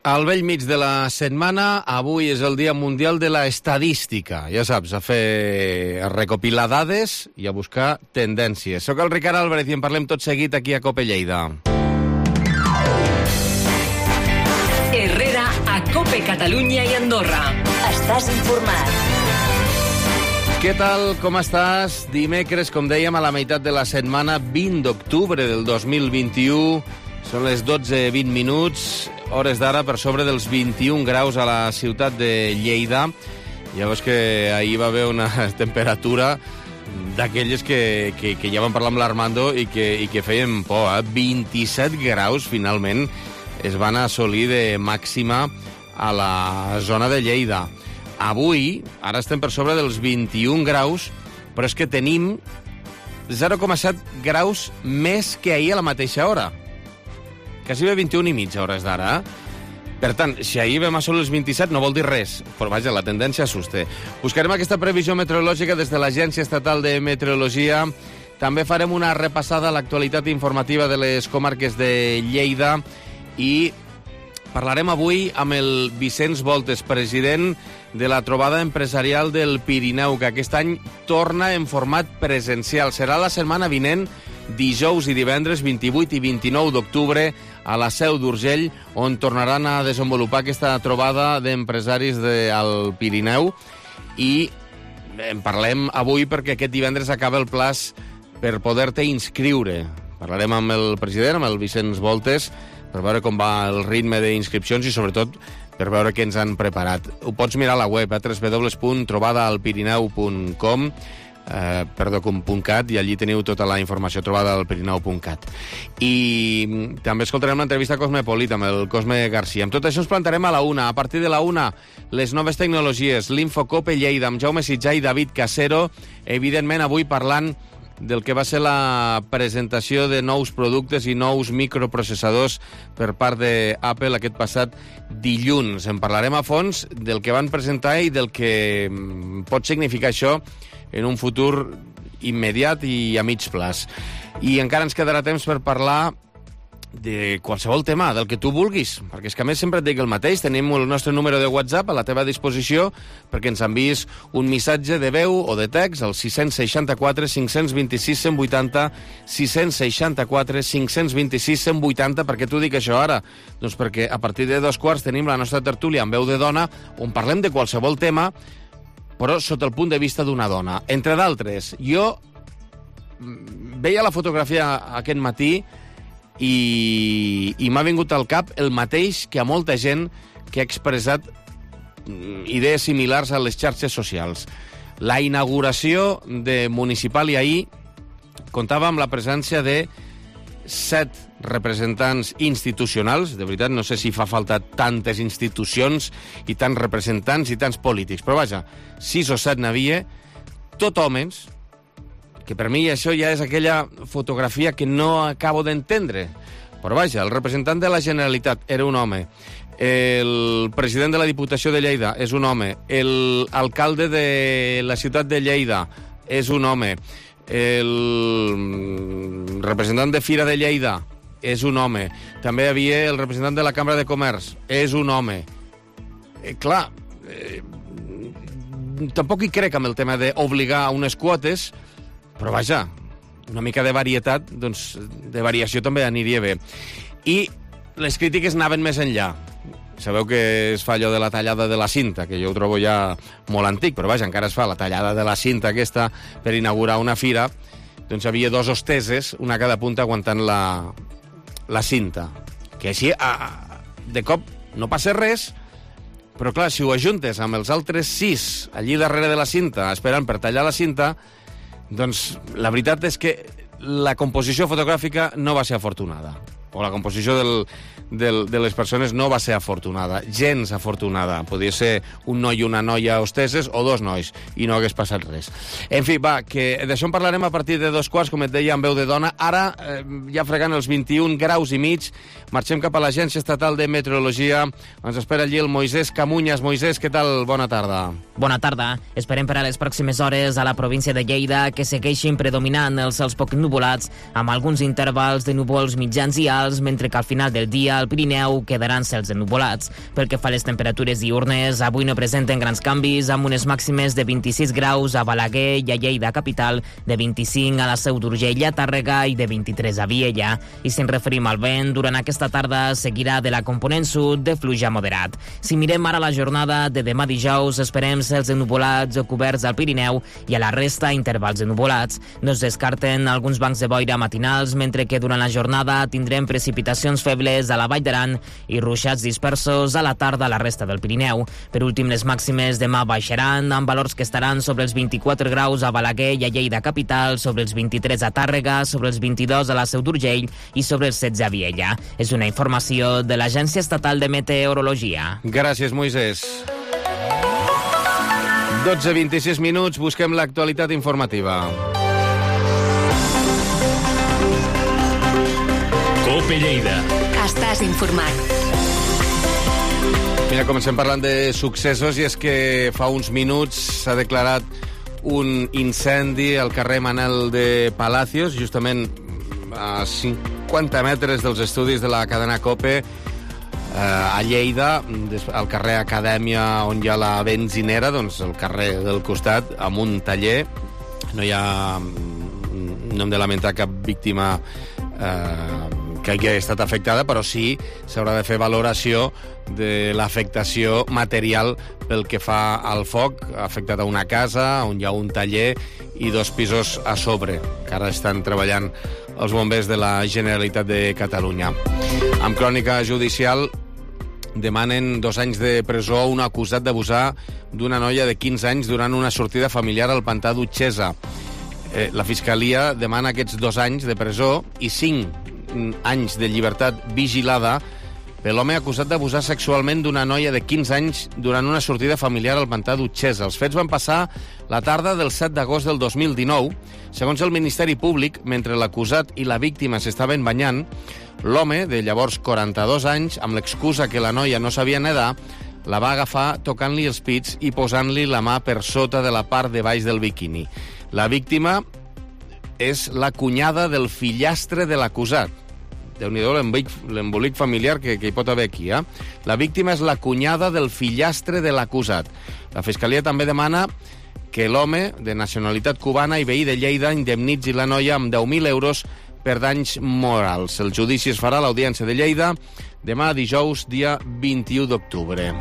Al vell mig de la setmana, avui és el Dia Mundial de la Estadística. Ja saps, a recopilar dades i a buscar tendències. Soc el Ricard Álvarez i en parlem tot seguit aquí a COPE Lleida. Herrera a COPE Catalunya i Andorra. Estàs informat. Què tal, com estàs? Dimecres, com dèiem, a la meitat de la setmana, 20 d'octubre del 2021. Són les 12:20 minuts, hores d'ara per sobre dels 21 graus a la ciutat de Lleida. Ja veus que ahir va haver una temperatura d'aquelles que ja vam parlar amb l'Armando i que feien por. 27 graus, finalment, es van assolir de màxima a la zona de Lleida. Avui, ara estem per sobre dels 21 graus, però és que tenim 0,7 graus més que ahir a la mateixa hora. Quasi bé 21 i mitja hores d'ara. Per tant, si ahir vam assolir els 27 no vol dir res, però vaja, la tendència s'ajusta. Buscarem aquesta previsió meteorològica des de l'Agència Estatal de Meteorologia. També farem una repassada a l'actualitat informativa de les comarques de Lleida i parlarem avui amb el Vicenç Voltes, president de la trobada empresarial del Pirineu, que aquest any torna en format presencial. Serà la setmana vinent, dijous i divendres 28 i 29 d'octubre, a la Seu d'Urgell, on tornaran a desenvolupar aquesta trobada d'empresaris del Pirineu. I en parlem avui perquè aquest divendres acaba el plaç per poder-te inscriure. Parlarem amb el president, amb el Vicenç Voltes, per veure com va el ritme d'inscripcions i, sobretot, per veure què ens han preparat. Ho pots mirar a la web, www.trobadaalpirineu.com, .cat, i allí teniu tota la informació, trobadaalpirineu.cat. I també escoltarem l'entrevista cosmopolita amb el Cosme Garcia. Amb tot això ens plantarem a la una. A partir de la una, les noves tecnologies, l'Infocope Lleida, amb Jaume Sitjà i David Casero, evidentment avui parlant del que va ser la presentació de nous productes i nous microprocessadors per part d'Apple aquest passat dilluns. En parlarem a fons del que van presentar i del que pot significar això en un futur immediat i a mig plaç. I encara ens quedarà temps per parlar de qualsevol tema, del que tu vulguis, perquè és que a més sempre et dic el mateix. Tenim el nostre número de WhatsApp a la teva disposició perquè ens enviïs un missatge de veu o de text al 664 526 180, 664 526 180. Per què t'ho dic això ara? Doncs perquè a partir de 2:15 tenim la nostra tertúlia amb veu de dona, on parlem de qualsevol tema, però sota el punt de vista d'una dona. Entre d'altres, jo veia la fotografia aquest matí i m'ha vingut al cap el mateix que a molta gent que ha expressat idees similars a les xarxes socials. La inauguració de Municipal ahir comptava amb la presència de 7 representants institucionals. De veritat, no sé si fa falta tantes institucions i tants representants i tants polítics, però vaja, 6 o 7 n'havia, tot homes, que per mi això ja és aquella fotografia que no acabo d'entendre. Però vaja, el representant de la Generalitat era un home, el president de la Diputació de Lleida és un home, l'alcalde de la ciutat de Lleida és un home, el representant de Fira de Lleida és un home, també hi havia el representant de la Cambra de Comerç, és un home. Tampoc hi crec amb el tema d'obligar a unes quotes, però vaja, una mica de varietat, doncs de variació també aniria bé. I les crítiques anaven més enllà. Sabeu que es fa allò de la tallada de la cinta, que jo ho trobo ja molt antic, però vaja, encara es fa la tallada de la cinta aquesta per inaugurar una fira. Doncs hi havia 2 hosteses, una a cada punta, aguantant la cinta. Que així, de cop, no passa res, però clar, si ho ajuntes amb els altres 6 allí darrere de la cinta, esperant per tallar la cinta, doncs la veritat és que la composició fotogràfica no va ser afortunada. O la composició de les persones no va ser afortunada, gens afortunada. Podria ser un noi i una noia hosteses o 2 nois, i no hagués passat res. En fi, va, que d'això en parlarem a partir de 2:15, com et deia, amb veu de dona. Ara, ja fregant els 21 graus i mig, marxem cap a l'Agència Estatal de Meteorologia. Ens espera allí el Moisès Camunyes. Moisès, què tal? Bona tarda. Bona tarda. Esperem per a les pròximes hores a la província de Lleida que segueixin predominant els cels poc nuvolats, amb alguns intervals de núvols mitjans i alts matinals, mentre que al final del dia al Pirineu quedaran cels ennuvolats. Pel que fa a les temperatures diurnes, avui no presenten grans canvis, amb unes màximes de 26 graus a Balaguer i a Lleida capital, de 25 a la Seu d'Urgell a Tàrrega i de 23 a Viella. I si ens referim al vent, durant aquesta tarda seguirà de la component sud de fluix a moderat. Si mirem ara la jornada de demà dijous, esperem cels ennuvolats o coberts al Pirineu i a la resta intervals ennuvolats. No es descarten alguns bancs de boira matinals, mentre que durant la jornada tindrem precipitacions febles a la Vall d'Aran i ruixats dispersos a la tarda a la resta del Pirineu. Per últim, les màximes demà baixaran, amb valors que estaran sobre els 24 graus a Balaguer i a Lleida capital, sobre els 23 a Tàrrega, sobre els 22 a la Seu d'Urgell i sobre els 16 a Viella. És una informació de l'Agència Estatal de Meteorologia. Gràcies, Moisès. 12:26 minuts, busquem l'actualitat informativa. COPE Lleida. Estàs informat. Mira, comencem parlant de successos, i és que fa uns minuts s'ha declarat un incendi al carrer Manel de Palacios, justament a 50 metres dels estudis de la cadena COPE, a Lleida, al carrer Acadèmia, on hi ha la benzinera, doncs el carrer del costat, amb un taller. No hem de lamentar cap víctima que hagi estat afectada, però sí s'haurà de fer valoració de l'afectació material pel que fa al foc. Ha afectat a una casa on hi ha un taller i 2 pisos a sobre, que ara estan treballant els bombers de la Generalitat de Catalunya. Amb crònica judicial demanen 2 anys de presó a un acusat d'abusar d'una noia de 15 anys durant una sortida familiar al pantà d'Utxesa. La Fiscalia demana aquests 2 anys de presó i 5 anys de llibertat vigilada per l'home acusat d'abusar sexualment d'una noia de 15 anys durant una sortida familiar al pantà d'Utxesa. Els fets van passar la tarda del 7 d'agost del 2019. Segons el Ministeri Públic, mentre l'acusat i la víctima s'estaven banyant, l'home, de llavors 42 anys, amb l'excusa que la noia no sabia nedar, la va agafar tocant-li els pits i posant-li la mà per sota de la part de baix del biquini. La víctima és la cunyada del fillastre de l'acusat. Déu-n'hi-do l'embolic familiar que hi pot haver aquí, eh? La víctima és la cunyada del fillastre de l'acusat. La Fiscalia també demana que l'home, de nacionalitat cubana i veí de Lleida, indemnitzi la noia amb 10.000 euros per danys morals. El judici es farà a l'Audiència de Lleida demà dijous, dia 21 d'octubre.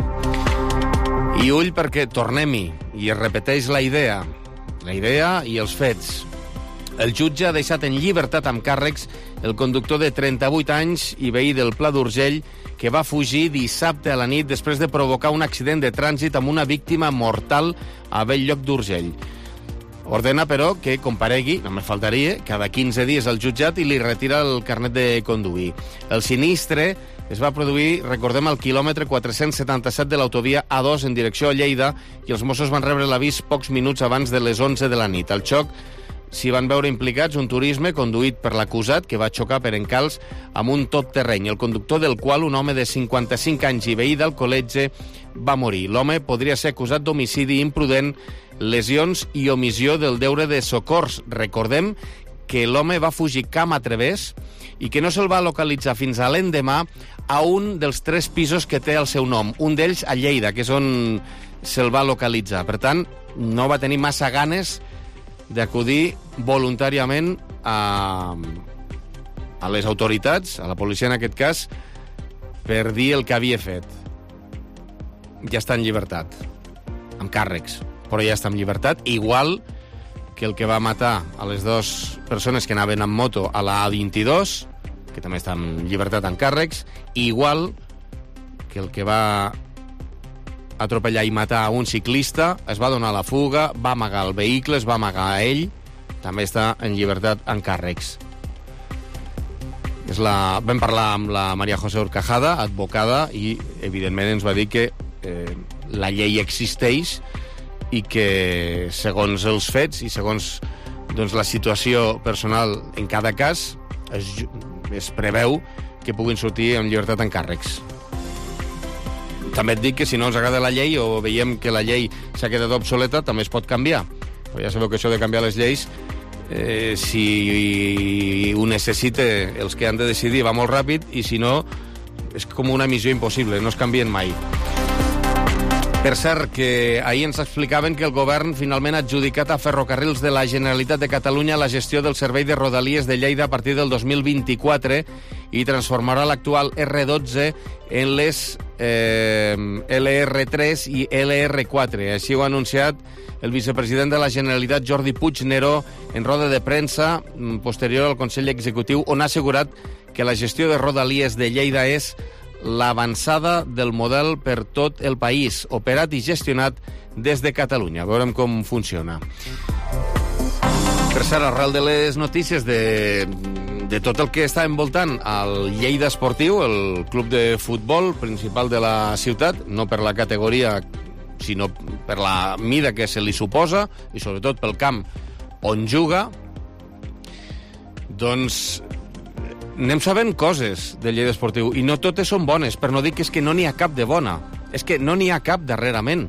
I ull perquè tornem-hi, i es repeteix la idea i els fets. El jutge ha deixat en llibertat amb càrrecs el conductor de 38 anys i veí del Pla d'Urgell que va fugir dissabte a la nit després de provocar un accident de trànsit amb una víctima mortal a Bell-lloc d'Urgell. Ordena, però, que comparegui, només faltaria, cada 15 dies al jutjat i li retira el carnet de conduir. El sinistre es va produir, recordem, al quilòmetre 477 de l'autovia A2 en direcció a Lleida i els Mossos van rebre l'avís pocs minuts abans de les 11 de la nit. Al xoc s'hi van veure implicats un turisme conduït per l'acusat que va xocar per encalç amb un tot terreny, el conductor del qual un home de 55 anys i veí d'Alcoletge va morir. L'home podria ser acusat d'homicidi imprudent, lesions i omissió del deure de socors. Recordem que l'home va fugir camp a través i que no se'l va localitzar fins a l'endemà a un dels 3 pisos que té el seu nom, un d'ells a Lleida, que és on se'l va localitzar. Per tant, no va tenir massa ganes d'acudir voluntàriament a les autoritats, a la policia en aquest cas, per dir el que havia fet. Ja està en llibertat, amb càrrecs, però ja està en llibertat, igual que el que va matar a les 2 persones que anaven amb moto a la A22, que també està en llibertat amb càrrecs, igual que el que va atropellar i matar a un ciclista, es va donar la fuga, va amagar el vehicle, es va amagar a ell, també està en llibertat amb càrrecs. Vam parlar amb la Maria José Horcajada, advocada, i evidentment ens va dir que la llei existeix i que segons els fets i segons la situació personal en cada cas es preveu que puguin sortir en llibertat amb càrrecs. També et dic que si no ens agrada la llei o veiem que la llei s'ha quedat obsoleta, també es pot canviar. Però ja sabeu que això de canviar les lleis si ho necessita els que han de decidir va molt ràpid, i si no és com una missió impossible, no es canvien mai. Per cert, que ahir ens explicaven que el govern finalment ha adjudicat a Ferrocarrils de la Generalitat de Catalunya la gestió del servei de Rodalies de Lleida a partir del 2024 i transformarà l'actual R12 en les LR3 i LR4. Així ho ha anunciat el vicepresident de la Generalitat, Jordi Puigneró, en roda de premsa posterior al Consell Executiu, on ha assegurat que la gestió de Rodalies de Lleida és l'avançada del model per tot el país, operat i gestionat des de Catalunya. Veurem com funciona. Per cert, arrel de les notícies de tot el que està envoltant el Lleida Esportiu, el club de futbol principal de la ciutat, no per la categoria, sinó per la mida que se li suposa, i sobretot pel camp on juga, doncs anem sabent coses del Lleida Esportiu, i no totes són bones, per no dir que és que no n'hi ha cap de bona. És que no n'hi ha cap darrerament.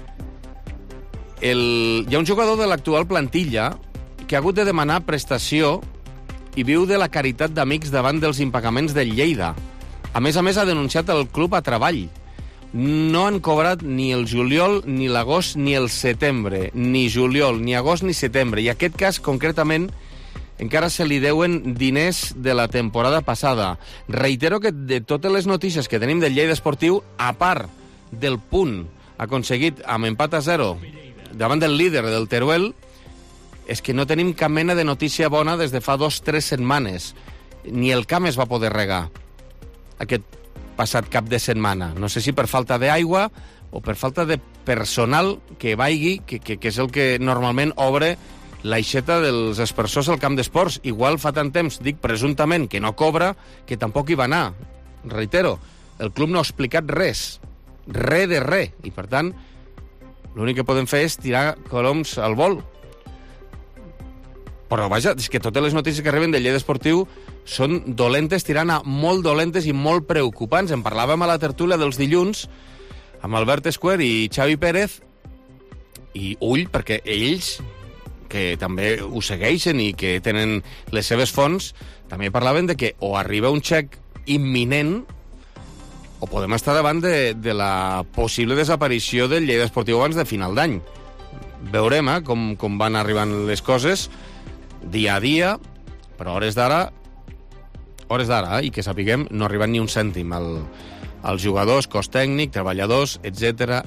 Hi ha un jugador de l'actual plantilla que ha hagut de demanar prestació i viu de la caritat d'amics davant dels impagaments del Lleida. A més, ha denunciat el club a treball. No han cobrat ni el juliol, ni l'agost, ni el setembre. Ni juliol, ni agost, ni setembre. I aquest cas, concretament, encara se li deuen diners de la temporada passada. Reitero que de totes les notícies que tenim del Lleida Esportiu, a part del punt aconseguit amb empat a 0 davant del líder del Teruel, és que no tenim cap mena de notícia bona des de fa 2-3 setmanes. Ni el camp es va poder regar aquest passat cap de setmana. No sé si per falta d'aigua o per falta de personal que vagi, que és el que normalment obre l'aixeta dels aspersors al camp d'esports. Igual fa tant temps, dic presumptament, que no cobra, que tampoc hi va anar. Reitero, el club no ha explicat res. Res de res. I, per tant, l'únic que podem fer és tirar coloms al vol. Però, vaja, és que totes les notícies que arriben del Lleida Esportiu són dolentes, tirant a molt dolentes i molt preocupants. En parlàvem a la tertúlia dels dilluns amb Albert Esquer i Xavi Pérez, i ull, perquè ells, que també ho segueixen i que tenen les seves fonts, també parlaven de que o arriba un xec imminent o podem estar davant de la possible desaparició del Lleida Esportiu abans de final d'any. Veurem com van arribant les coses dia a dia, però a hores d'ara, i que sapiguem, no arriben ni un cèntim als jugadors, cos tècnic, treballadors, etc.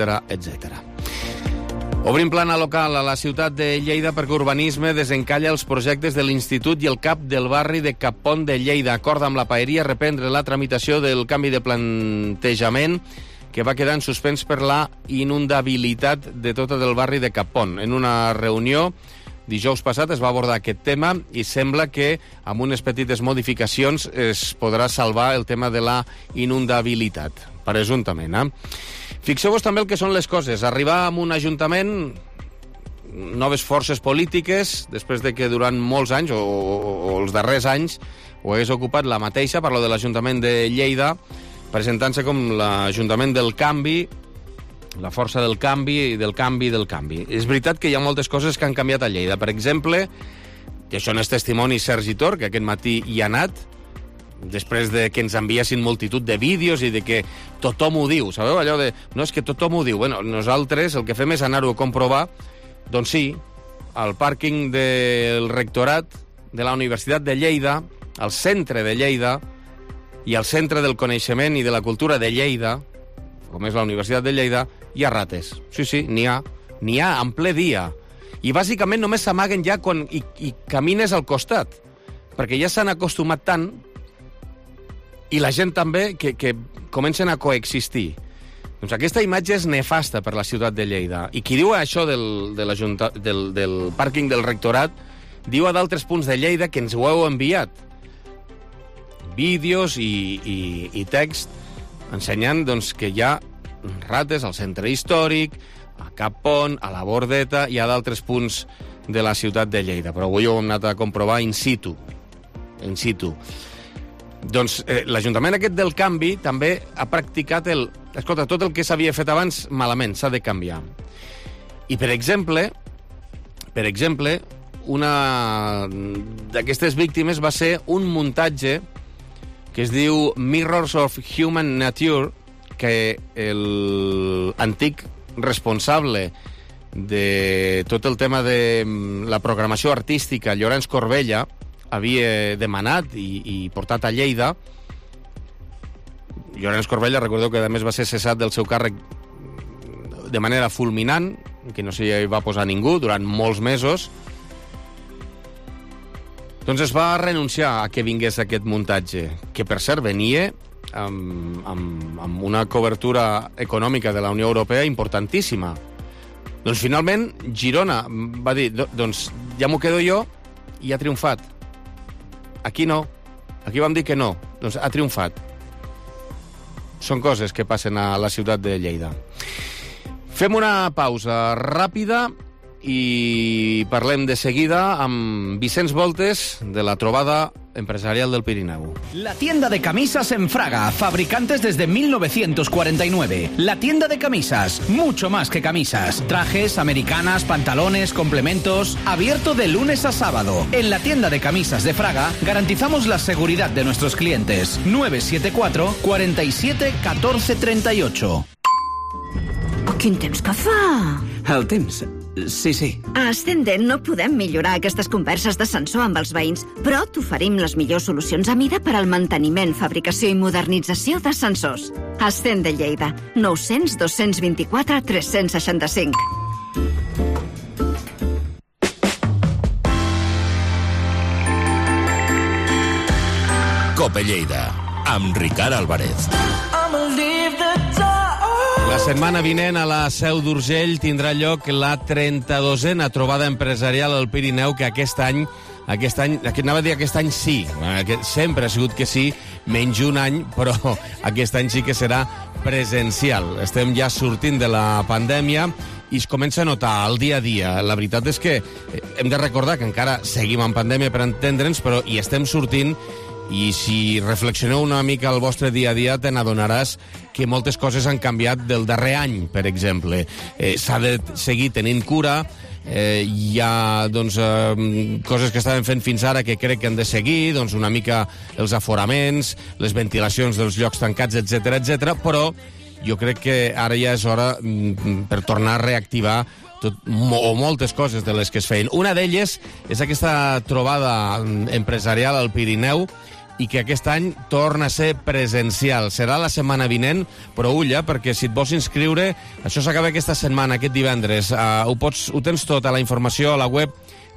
Obrim plana local a la ciutat de Lleida perquè Urbanisme desencalla els projectes de l'Institut i el CAP del barri de Cappont de Lleida. Acorda amb la Paeria reprendre la tramitació del canvi de plantejament que va quedar en suspens per la inundabilitat de tota del barri de Cappont. En una reunió dijous passat es va abordar aquest tema i sembla que amb unes petites modificacions es podrà salvar el tema de la inundabilitat, presumptament. Fixeu-vos també el que són les coses. Arribar a un ajuntament, noves forces polítiques, després de que durant molts anys, o els darrers anys, ho hagués ocupat la mateixa, parlo de l'Ajuntament de Lleida, presentant-se com l'Ajuntament del canvi, la força del canvi i del canvi del canvi. És veritat que hi ha moltes coses que han canviat a Lleida. Per exemple, i això n'és testimoni Sergi Tor, que aquest matí hi ha anat, després de que ens enviessin multitud de vídeos i de que tothom ho diu, sabeu? Allò de, no, és que tothom ho diu. Bueno, nosaltres el que fem és anar-ho a comprovar. Doncs sí, al pàrquing del rectorat de la Universitat de Lleida, al centre de Lleida i al centre del coneixement i de la cultura de Lleida, com és la Universitat de Lleida, hi ha rates. Sí, n'hi ha en ple dia. I bàsicament només s'amaguen ja quan hi camines al costat, perquè ja s'han acostumat tant i la gent també que comencen a coexistir. Doncs aquesta imatge és nefasta per la ciutat de Lleida. I qui diu això del pàrquing del rectorat diu a d'altres punts de Lleida que ens ho heu enviat. Vídeos i text ensenyant doncs, que hi ha rates al centre històric, a Cappont, a la Bordeta i a d'altres punts de la ciutat de Lleida. Però avui ho hem anat a comprovar in situ. Doncs l'Ajuntament aquest del canvi també ha practicat escolta, tot el que s'havia fet abans malament, s'ha de canviar. I per exemple, una d'aquestes víctimes va ser un muntatge que es diu Mirrors of Human Nature, que l'antic responsable de tot el tema de la programació artística, Llorenç Corbella, havia demanat i portat a Lleida. Llorenç Corbella, recordeu que a més va ser cessat del seu càrrec de manera fulminant, que no s'hi va posar ningú durant molts mesos. Doncs es va renunciar a que vingués aquest muntatge, que per cert venia amb una cobertura econòmica de la Unió Europea importantíssima. Doncs finalment Girona va dir, doncs ja m'ho quedo jo, i ha triomfat. Aquí no, aquí vam dir que no, doncs ha triomfat. Són coses que passen a la ciutat de Lleida. Fem una pausa ràpida i parlem de seguida amb Vicenç Voltes de la Trobada Empresarial del Pirineu. La tienda de camisas en Fraga, fabricantes desde 1949. La tienda de camisas, mucho más que camisas. Trajes, americanas, pantalones, complementos. Abierto de lunes a sábado. En la tienda de camisas de Fraga garantizamos la seguridad de nuestros clientes. 974 47 14 38. Quin temps que fa? El temps? Sí. A Ascendent no podem millorar aquestes converses d'ascensor amb els veïns, però t'oferim les millors solucions a mida per al manteniment, fabricació i modernització d'ascensors. Ascendent Lleida, 900 224 365. Cope Lleida, amb Ricard Álvarez. La setmana vinent a la Seu d'Urgell tindrà lloc la 32a trobada empresarial al Pirineu, que aquest any sí, sempre ha sigut que sí, menys un any, però aquest any sí que serà presencial. Estem ja sortint de la pandèmia i es comença a notar el dia a dia. La veritat és que hem de recordar que encara seguim en pandèmia per entendre'ns, però hi estem sortint. I si reflexioneu una mica el vostre dia a dia, te n'adonaràs que moltes coses han canviat del darrer any, per exemple. S'ha de seguir tenint cura, hi ha coses que estaven fent fins ara que crec que han de seguir, una mica els aforaments, les ventilacions dels llocs tancats, etc, però jo crec que ara ja és hora per tornar a reactivar moltes coses de les que es feien. Una d'elles és aquesta trobada empresarial al Pirineu, i que aquest any torna a ser presencial. Serà la setmana vinent, però ulla, perquè si et vols inscriure, això s'acaba aquesta setmana, aquest divendres. Ho tens tot a la informació a la web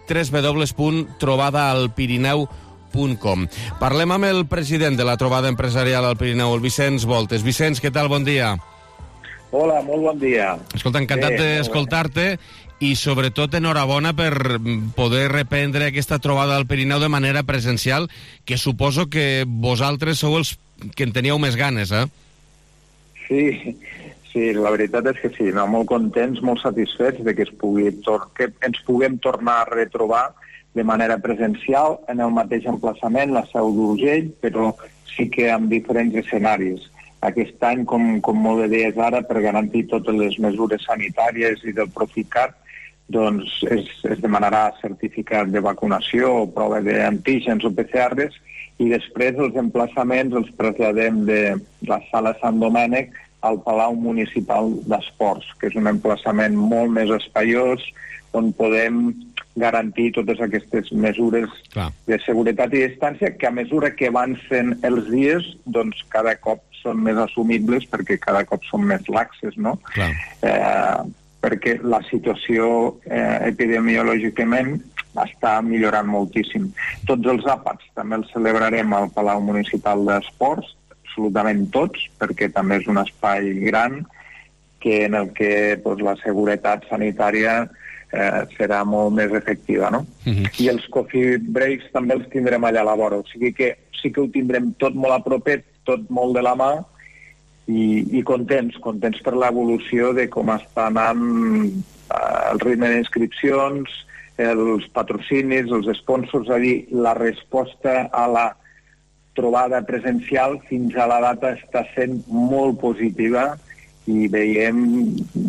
www.trobadaalpirineu.com. Parlem amb el president de la Trobada Empresarial al Pirineu, el Vicenç Voltes. Vicenç, què tal? Bon dia. Hola, molt bon dia. Escolta, encantat d'escoltar-te i sobretot enhorabona per poder reprendre aquesta trobada al Pirineu de manera presencial, que suposo que vosaltres sou els que en teníeu més ganes, eh? Sí, la veritat és que sí, molt contents, molt satisfets de que ens puguem tornar a retrobar de manera presencial en el mateix emplaçament, la Seu d'Urgell, però sí que amb diferents escenaris. Aquest any, com molt bé deies ara, per garantir totes les mesures sanitàries i del Proficat, doncs es demanarà certificat de vacunació o prova d'antígens o PCRs, i després els emplaçaments els traslladem de la Sala Sant Domènec al Palau Municipal d'Esports, que és un emplaçament molt més espaiós, on podem garantir totes aquestes mesures de seguretat i distància, que a mesura que avancen els dies, doncs cada cop són més assumibles, perquè cada cop són més laxes, no? Perquè la situació epidemiològicament està millorant moltíssim. Tots els àpats també els celebrarem al Palau Municipal d'Esports, absolutament tots, perquè també és un espai gran en el que la seguretat sanitària serà molt més efectiva, no? I els coffee breaks també els tindrem allà a la vora, o sigui que sí que ho tindrem tot molt a propet, tot molt de la mà, i contents per l'evolució de com està anant el ritme d'inscripcions, els patrocinis, els sponsors, és a dir, la resposta a la trobada presencial fins a la data està sent molt positiva i veiem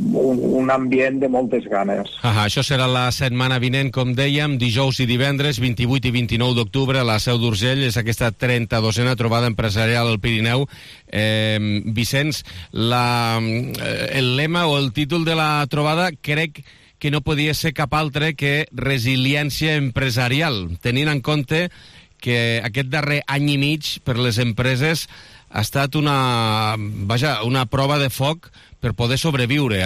un ambient de moltes ganes. Això serà la setmana vinent, com dèiem, dijous i divendres, 28 i 29 d'octubre, a la Seu d'Urgell. És aquesta 32a trobada empresarial al Pirineu. Vicenç, el lema o el títol de la trobada crec que no podia ser cap altre que resiliència empresarial, tenint en compte que aquest darrer any i mig per les empreses ha estat una prova de foc per poder sobreviure,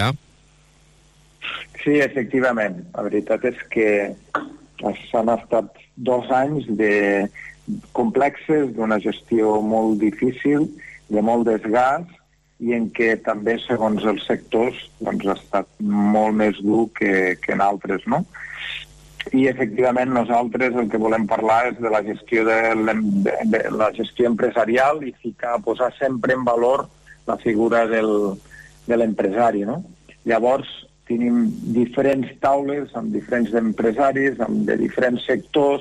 Sí, efectivament. La veritat és que s'han estat 2 anys complexes, d'una gestió molt difícil, de molt desgast, i en què també, segons els sectors, doncs, ha estat molt més dur que en altres, no? I, efectivament, nosaltres el que volem parlar és de la gestió de la gestió empresarial i posar sempre en valor la figura de l'empresari, no? Llavors, tenim diferents taules amb diferents empresaris, de diferents sectors,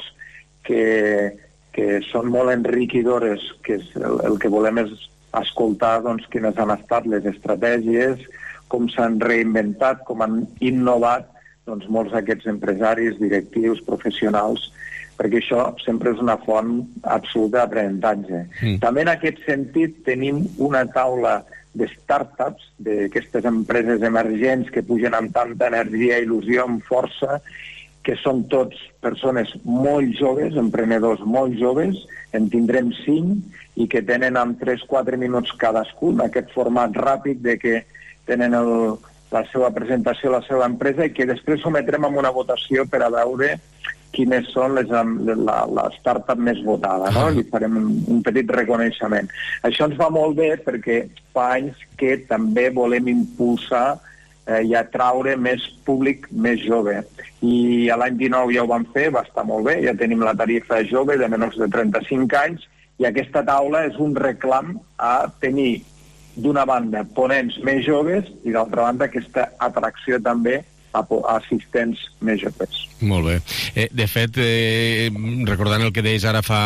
que són molt enriquidores, que el que volem és escoltar doncs, quines han estat les estratègies, com s'han reinventat, com han innovat doncs, molts d'aquests empresaris, directius, professionals, perquè això sempre és una font absoluta d'aprenentatge. També en aquest sentit tenim una taula de startups, d'aquestes empreses emergents que pugen amb tanta energia, il·lusió, amb força, que són tots persones molt joves, emprenedors molt joves, en tindrem 5, i que tenen amb 3-4 minuts cadascun aquest format ràpid de que tenen la seva presentació, la seva empresa, i que després sometrem a una votació per a veure quines són la startup més votada, no? Li farem un petit reconeixement. Això ens va molt bé perquè fa anys que també volem impulsar i atraure més públic més jove. I l'any 19 ja ho vam fer, va estar molt bé, ja tenim la tarifa jove de menors de 35 anys, i aquesta taula és un reclam a tenir, d'una banda, ponents més joves, i d'altra banda, aquesta atracció també a assistents més joves. Molt bé. De fet, recordant el que deies ara fa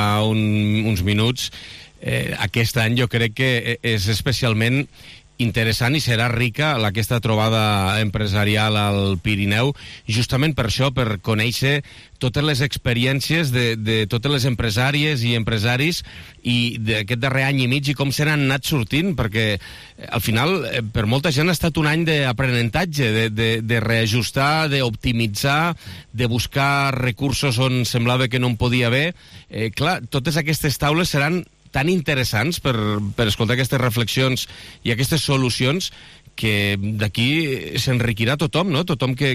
uns minuts, aquest any jo crec que és especialment interessant i serà rica aquesta trobada empresarial al Pirineu, justament per això, per conèixer totes les experiències de totes les empresàries i empresaris i d'aquest darrer any i mig i com se n'han anat sortint, perquè al final per molta gent ha estat un any d'aprenentatge, de reajustar, d'optimitzar, de buscar recursos on semblava que no en podia haver. Clar, totes aquestes taules seran tan interessants per escoltar aquestes reflexions i aquestes solucions que d'aquí s'enriquirà tothom, no? Tothom que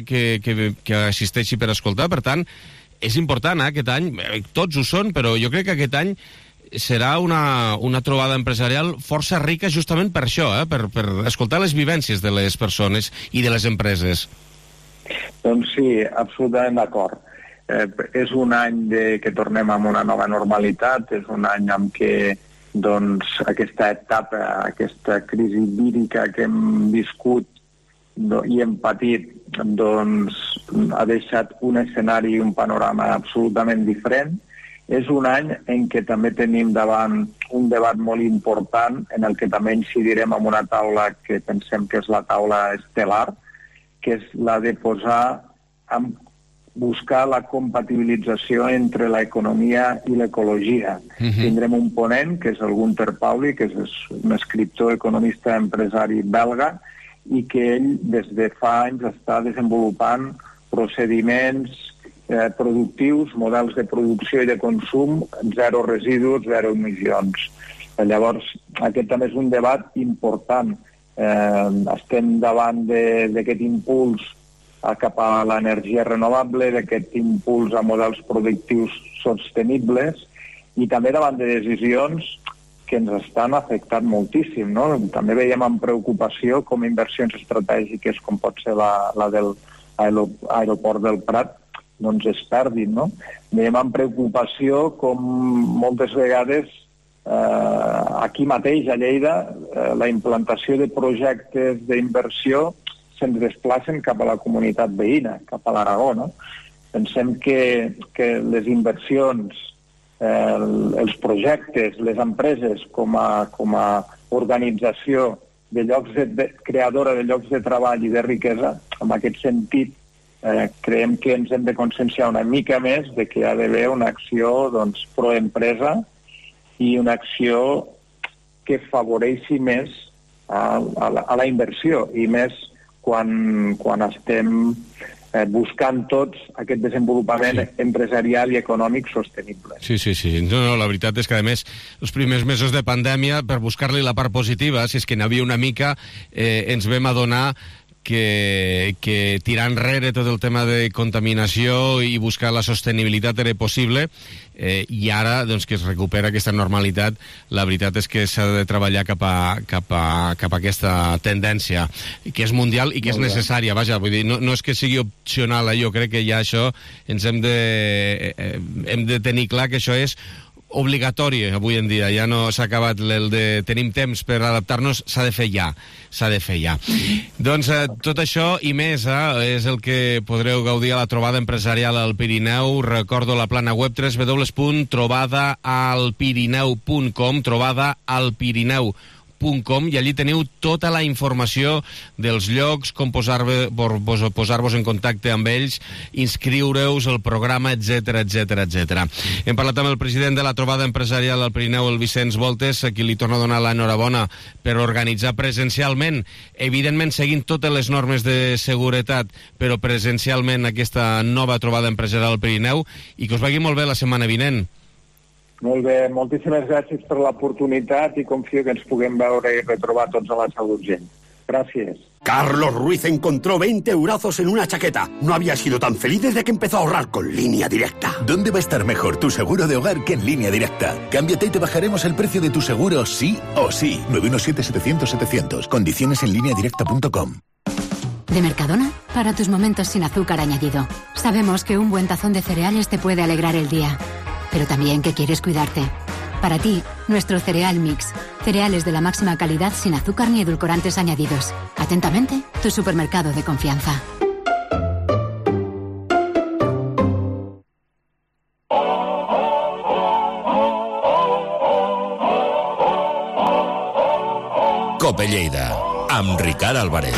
assisteixi per escoltar. Per tant, és important, aquest any, tots ho són, però jo crec que aquest any serà una trobada empresarial força rica justament per això, per escoltar les vivències de les persones i de les empreses. Doncs sí, absolutament d'acord. És un any que tornem a una nova normalitat, és un any en què doncs, aquesta etapa, aquesta crisi vírica que hem viscut i hem patit, doncs, ha deixat un escenari i un panorama absolutament diferent. És un any en què també tenim davant un debat molt important en el que també incidirem en una taula que pensem que és la taula estel·lar, que és la de buscar la compatibilització entre l'economia i l'ecologia. Tindrem un ponent, que és el Gunther Pauli, que és un escriptor, economista, empresari belga, i que ell des de fa anys està desenvolupant procediments productius, models de producció i de consum, zero residus, zero emissions. Llavors, aquest també és un debat important. Estem davant d'aquest impuls cap a l'energia renovable, d'aquest impuls a models productius sostenibles i també davant de decisions que ens estan afectant moltíssim, no? També veiem amb preocupació com inversions estratègiques com pot ser la del aeroport del Prat doncs es perdin, no? Veiem amb preocupació com moltes vegades aquí mateix a Lleida la implantació de projectes d'inversió se'ns desplacen cap a la comunitat veïna, cap a l'Aragó, no? Pensem que les inversions, els projectes, les empreses com a organització creadora de llocs de treball i de riquesa. En aquest sentit, creiem que ens hem de conscienciar una mica més de que hi ha d'haver una acció pro-empresa i una acció que favoreixi més a la inversió, i més quan estem buscant tots aquest desenvolupament empresarial i econòmic sostenible. Sí. No, la veritat és que, a més, els primers mesos de pandèmia, per buscar-li la part positiva, si és que n'hi havia una mica, ens vam adonar que tirar enrere tot el tema de contaminació i buscar la sostenibilitat era possible, i ara doncs, que es recupera aquesta normalitat, la veritat és que s'ha de treballar cap a aquesta tendència, que és mundial i que és necessària. Vaja, vull dir, no és que sigui opcional, jo crec que ja això ens hem de tenir clar que això és obligatori avui en dia, ja no s'ha acabat el de tenim temps per adaptar-nos, s'ha de fer ja. Doncs tot això i més és el que podreu gaudir a la trobada empresarial al Pirineu. Recordo la plana web www.trobadaalpirineu.com, trobadaalpirineu.com, i allí teniu tota la informació dels llocs, com posar-vos en contacte amb ells, inscriure-us al programa, etc. Hem parlat amb el president de la trobada empresarial al Pirineu, el Vicenç Voltes, a qui li torno a donar l'enhorabona per organitzar presencialment, evidentment seguint totes les normes de seguretat, però presencialment aquesta nova trobada empresarial al Pirineu, i que us vagi molt bé la setmana vinent. Molt bé, moltíssimes gràcies per l'oportunitat i confio que ens puguem veure i retrobar tots a la Seu d'Urgell. Gràcies. Carlos Ruiz encontró 20 eurazos en una chaqueta. No había sido tan feliz desde que empezó a ahorrar con Línea Directa. ¿Dónde va a estar mejor tu seguro de hogar que en Línea Directa? Cámbiate y te bajaremos el precio de tu seguro sí o sí. 917-700-700. Condiciones en lineadirecta.com. De Mercadona, para tus momentos sin azúcar añadido. Sabemos que un buen tazón de cereales te puede alegrar el día, pero también que quieres cuidarte. Para ti, nuestro cereal mix. Cereales de la máxima calidad sin azúcar ni edulcorantes añadidos. Atentamente, tu supermercado de confianza. Cope Lleida, amb Ricard Álvarez.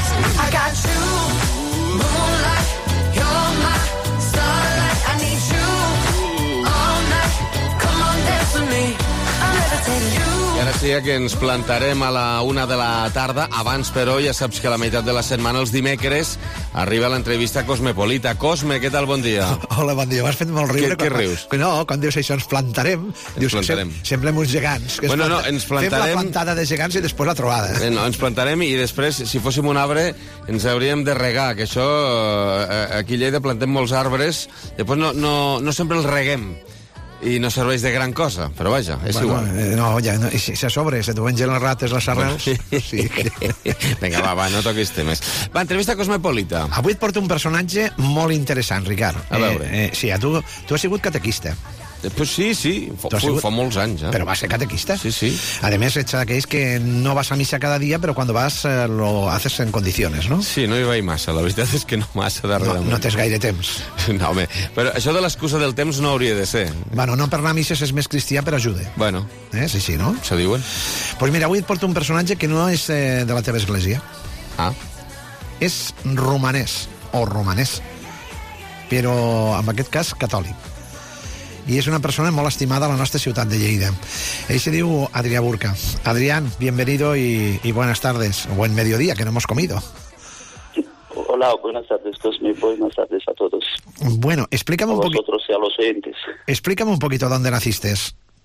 I ara sí que ens plantarem a la 1 de la tarda. Abans, però, ja saps que a la meitat de la setmana, els dimecres, arriba l'entrevista Cosmopolita. Cosme, què tal? Bon dia. Hola, bon dia. M'has fet molt riure. Què rius? No, quan dius això, ens plantarem. Dius que semblem uns gegants. Que bueno, no, ens plantarem... Fem la plantada de gegants i després la trobada. No, ens plantarem i després, si fóssim un arbre, ens hauríem de regar, que això, aquí a Lleida plantem molts arbres, després no sempre els reguem. I no serveix de gran cosa, però vaja, és igual. No, ja, no, si a sobre se t'ho mengen les rates, les arrels... Sí. Vinga, va, no toquis temes. Va, entrevista Cosmopolita. Avui et porto un personatge molt interessant, Ricard. A veure. Sí, tu has sigut catequista. Pues sí, fa molts anys. Però vas ser catequista. Sí. Además, ets d'aquells que no vas a misa cada dia, però quan vas lo haces en condiciones, ¿no? Sí, no hi vaig massa, la veritat és que no massa darrerament. No tens gaire temps. No, home, però això de l'excusa del temps no hauria de ser. Bueno, no per anar a misses és més cristià, però ajuda. Bueno. Sí, no? Això diuen. Pues mira, avui et porto un personatge que no és de la teva església. És romanès, o romanès, però en aquest cas catòlic. Y es una persona molt estimada a la nostra ciutat de Lleida. Ell se diu Adrià Burca. Adrián, bienvenido y buenas tardes, o buen mediodía, que no hemos comido. Hola, buenas tardes, Cosme, buenas tardes a todos. Bueno, explícame un poquito. A vosotros y a los oyentes. Explícame un poquito dónde naciste.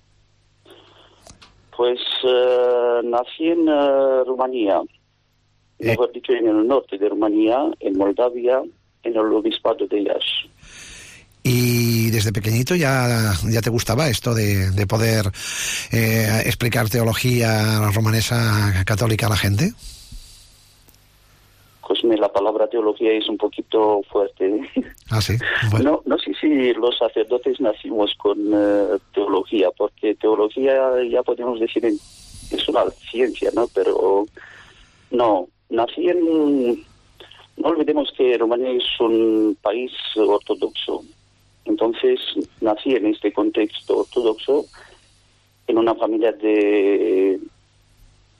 Pues nací en Rumanía, mejor dicho, en el norte de Rumanía, en Moldavia, en el obispado de Iași. Y desde pequeñito ya te gustaba esto de poder explicar teología romanesa católica a la gente. Cosme, la palabra teología es un poquito fuerte. Sí. Bueno. No sé si los sacerdotes nacimos con teología, porque teología ya podemos decir es una ciencia, ¿no? Pero no, nací en... No olvidemos que Rumanía es un país ortodoxo. Entonces nací en este contexto ortodoxo, en una familia de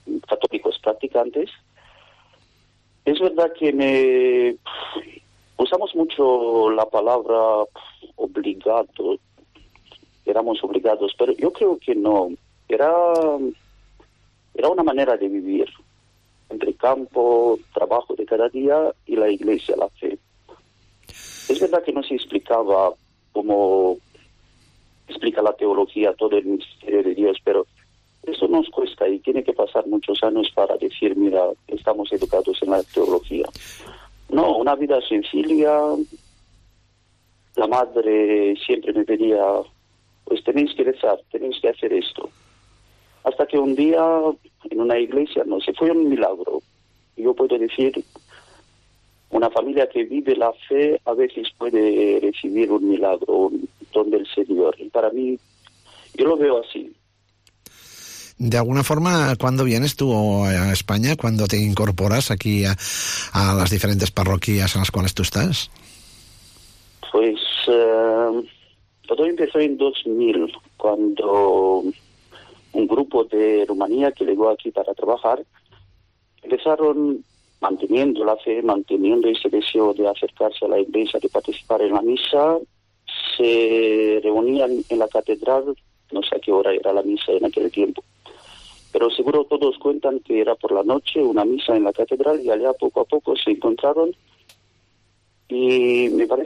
católicos practicantes. Es verdad que usamos mucho la palabra obligado, éramos obligados, pero yo creo que no, era una manera de vivir, entre campo, trabajo de cada día y la iglesia, la fe. Es verdad que no se explicaba como explica la teología todo el misterio de Dios, pero eso nos cuesta y tiene que pasar muchos años para decir, mira, estamos educados en la teología. No, una vida sencilla. La madre siempre me pedía, pues tenéis que rezar, tenéis que hacer esto. Hasta que un día en una iglesia, no sé, fue un milagro. Yo puedo decir, una familia que vive la fe a veces puede recibir un milagro, un don del Señor. Y para mí, yo lo veo así. De alguna forma, ¿cuándo vienes tú a España? ¿Cuándo te incorporas aquí a las diferentes parroquias en las cuales tú estás? Pues todo empezó en 2000, cuando un grupo de Rumanía que llegó aquí para trabajar empezaron manteniendo la fe, manteniendo ese deseo de acercarse a la iglesia, de participar en la misa. Se reunían en la catedral, no sé a qué hora era la misa en aquel tiempo, pero seguro todos cuentan que era por la noche, una misa en la catedral, y allá poco a poco se encontraron. Y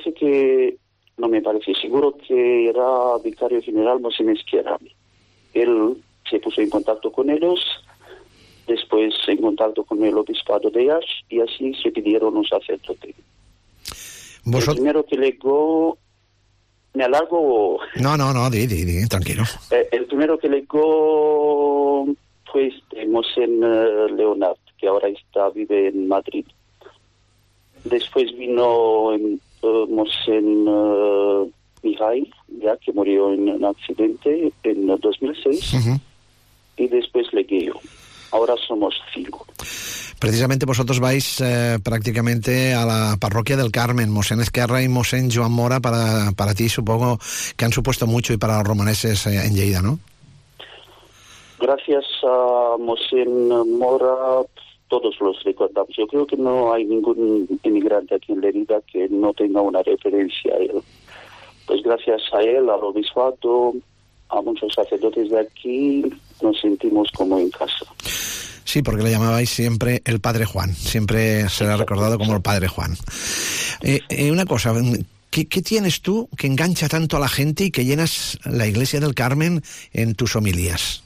seguro que era vicario general Mosén Ezquerra. Él se puso en contacto con ellos, después en contacto con el obispado de Iași, y así se pidieron un sacerdote. El primero que legó... ¿Me alargo? No, di, tranquilo. El primero que legó fue Mosén Leonard, que ahora vive en Madrid. Después vino Mosén Mihail, ya que murió en un accidente en 2006, y después legué yo. Ahora somos 5. Precisamente vosotros vais prácticamente a la parroquia del Carmen, Mosén Ezquerra y Mosén Joan Mora, para ti supongo que han supuesto mucho, y para los romaneses en Lleida, ¿no? Gracias a Mosén Mora todos los recordamos. Yo creo que no hay ningún inmigrante aquí en Lerida que no tenga una referencia a él. Pues gracias a él, al obispado, a muchos sacerdotes de aquí, nos sentimos como en casa. Sí, porque le llamabais siempre el Padre Juan, siempre será recordado como el Padre Juan. Una cosa, ¿qué tienes tú que engancha tanto a la gente y que llenas la iglesia del Carmen en tus homilías?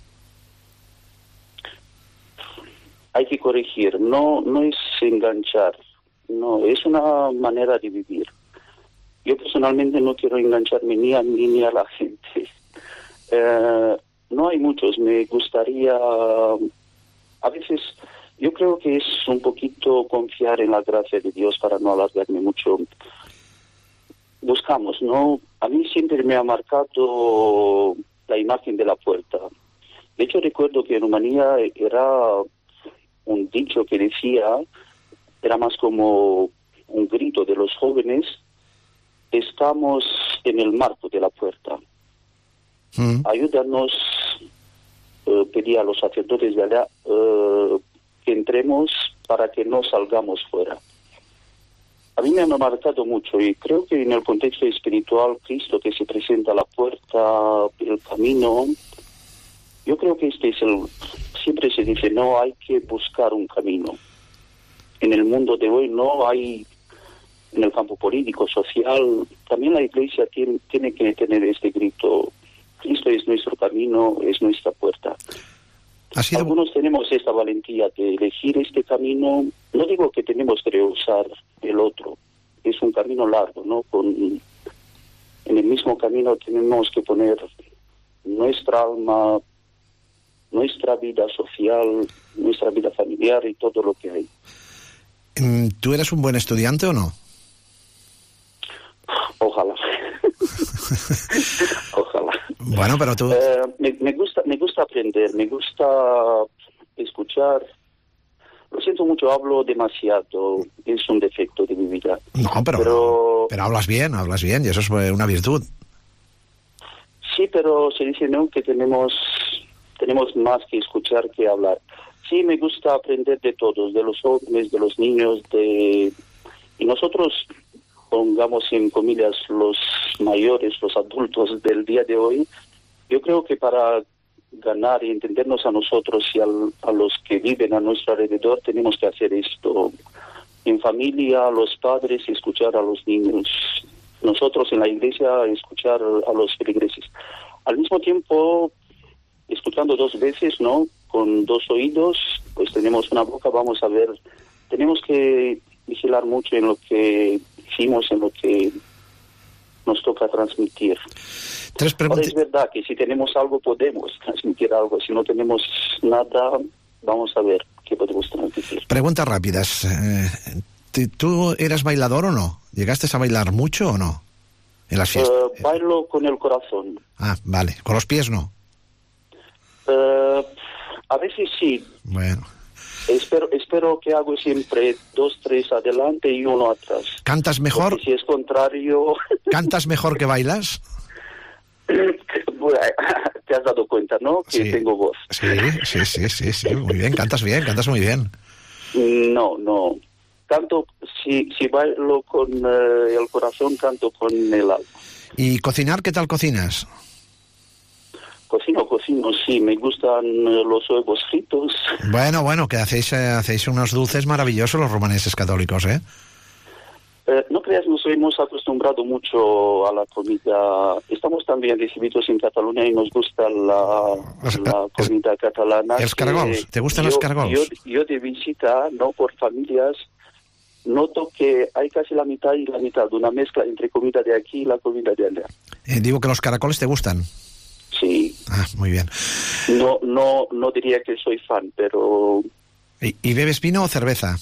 Hay que corregir, no es enganchar, no, es una manera de vivir. Yo personalmente no quiero engancharme ni a mí ni a la gente. No hay muchos, me gustaría... A veces yo creo que es un poquito confiar en la gracia de Dios para no alargarme mucho. Buscamos, ¿no? A mí siempre me ha marcado la imagen de la puerta. De hecho, recuerdo que en Rumanía era un dicho que decía, era más como un grito de los jóvenes, estamos en el marco de la puerta. Ayúdanos, pedía a los sacerdotes de allá que entremos para que no salgamos fuera. A mí me ha marcado mucho, y creo que en el contexto espiritual, Cristo que se presenta a la puerta, el camino, yo creo que siempre se dice, no hay que buscar un camino. En el mundo de hoy no hay, en el campo político, social, también la iglesia tiene que tener este grito, Cristo es nuestro camino, es nuestra puerta. Algunos tenemos esta valentía de elegir este camino. No digo que tenemos que rehusar el otro. Es un camino largo, ¿no? En el mismo camino tenemos que poner nuestra alma, nuestra vida social, nuestra vida familiar y todo lo que hay. ¿Tú eres un buen estudiante o no? Ojalá. Ojalá. Bueno, pero tú... me gusta aprender, me gusta escuchar. Lo siento mucho, hablo demasiado. Es un defecto de mi vida. No, pero hablas bien, y eso es una virtud. Sí, pero se dice, ¿no?, que tenemos más que escuchar que hablar. Sí, me gusta aprender de todos, de los jóvenes, de los niños, y nosotros, pongamos en comillas, los mayores, los adultos del día de hoy, yo creo que para ganar y entendernos a nosotros y a los que viven a nuestro alrededor, tenemos que hacer esto en familia, a los padres, escuchar a los niños. Nosotros en la iglesia, escuchar a los feligreses. Al mismo tiempo, escuchando dos veces, ¿no? Con dos oídos, pues tenemos una boca, vamos a ver. Tenemos que vigilar mucho en lo que hicimos, en lo que nos toca transmitir. Ahora es verdad que si tenemos algo podemos transmitir algo, si no tenemos nada, vamos a ver qué podemos transmitir. Preguntas rápidas. ¿Tú eras bailador o no? ¿Llegaste a bailar mucho o no? En las fiestas. Bailo con el corazón. Ah, vale. ¿Con los pies no? A veces sí. Bueno. Espero que hago siempre 2, 3 adelante y 1 atrás. ¿Cantas mejor? Porque si es contrario... ¿Cantas mejor que bailas? Bueno, te has dado cuenta, ¿no? Que sí. Tengo voz. Sí. Muy bien, cantas muy bien. No. Canto, si bailo con el corazón, canto con el alma. ¿Y cocinar? ¿Qué tal cocinas? Cocino, sí. Me gustan los huevos fritos. Bueno, que hacéis unos dulces maravillosos los romaneses católicos, ¿eh? No creas, nos hemos acostumbrado mucho a la comida. Estamos también recibidos en Cataluña y nos gusta la comida catalana. ¿Els caragols? ¿Te gustan los caragols? Yo de visita, no por familias, noto que hay casi la mitad y la mitad, una mezcla entre comida de aquí y la comida de allá. Digo que los caracoles te gustan. Sí. Ah, muy bien. No diría que soy fan, pero... ¿Y bebes vino o cerveza?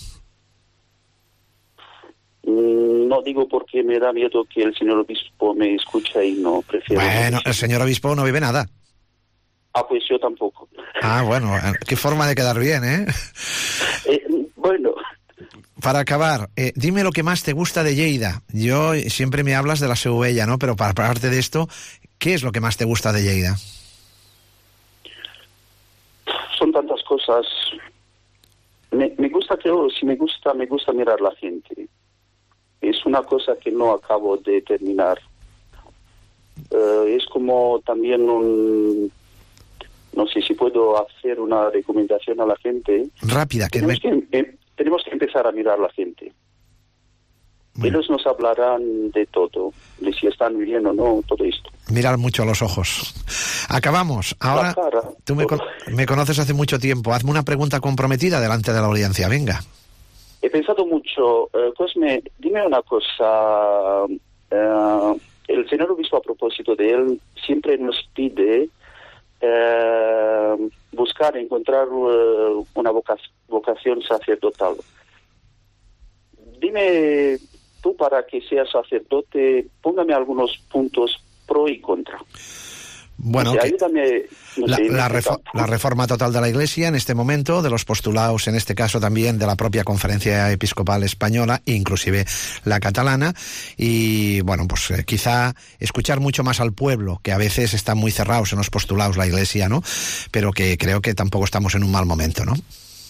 No digo porque me da miedo que el señor obispo me escuche y no prefiero... Bueno, el señor obispo no bebe nada. Ah, pues yo tampoco. Ah, bueno, qué forma de quedar bien, ¿eh? Bueno... Para acabar, dime lo que más te gusta de Lleida. Yo siempre me hablas de la Seu Vella, ¿no? Pero para parte de esto, ¿qué es lo que más te gusta de Lleida? Son tantas cosas. Me gusta mirar la gente. Es una cosa que no acabo de terminar. Es como también no sé si puedo hacer una recomendación a la gente. Rápida, tenemos que empezar a mirar a la gente. Ellos nos hablarán de todo, de si están bien o no, todo esto. Mirar mucho a los ojos. Acabamos. Ahora, tú me conoces hace mucho tiempo. Hazme una pregunta comprometida delante de la audiencia. Venga. He pensado mucho. Cosme, dime una cosa. El señor obispo, a propósito de él, siempre nos pide encontrar una vocación sacerdotal. Dime tú, para que seas sacerdote, póngame algunos puntos pro y contra. Bueno, ayúdame, la reforma total de la Iglesia en este momento, de los postulados, en este caso también de la propia Conferencia Episcopal Española, inclusive la catalana, y bueno, pues quizá escuchar mucho más al pueblo, que a veces están muy cerrados en los postulados la Iglesia, ¿no? Pero que creo que tampoco estamos en un mal momento, ¿no?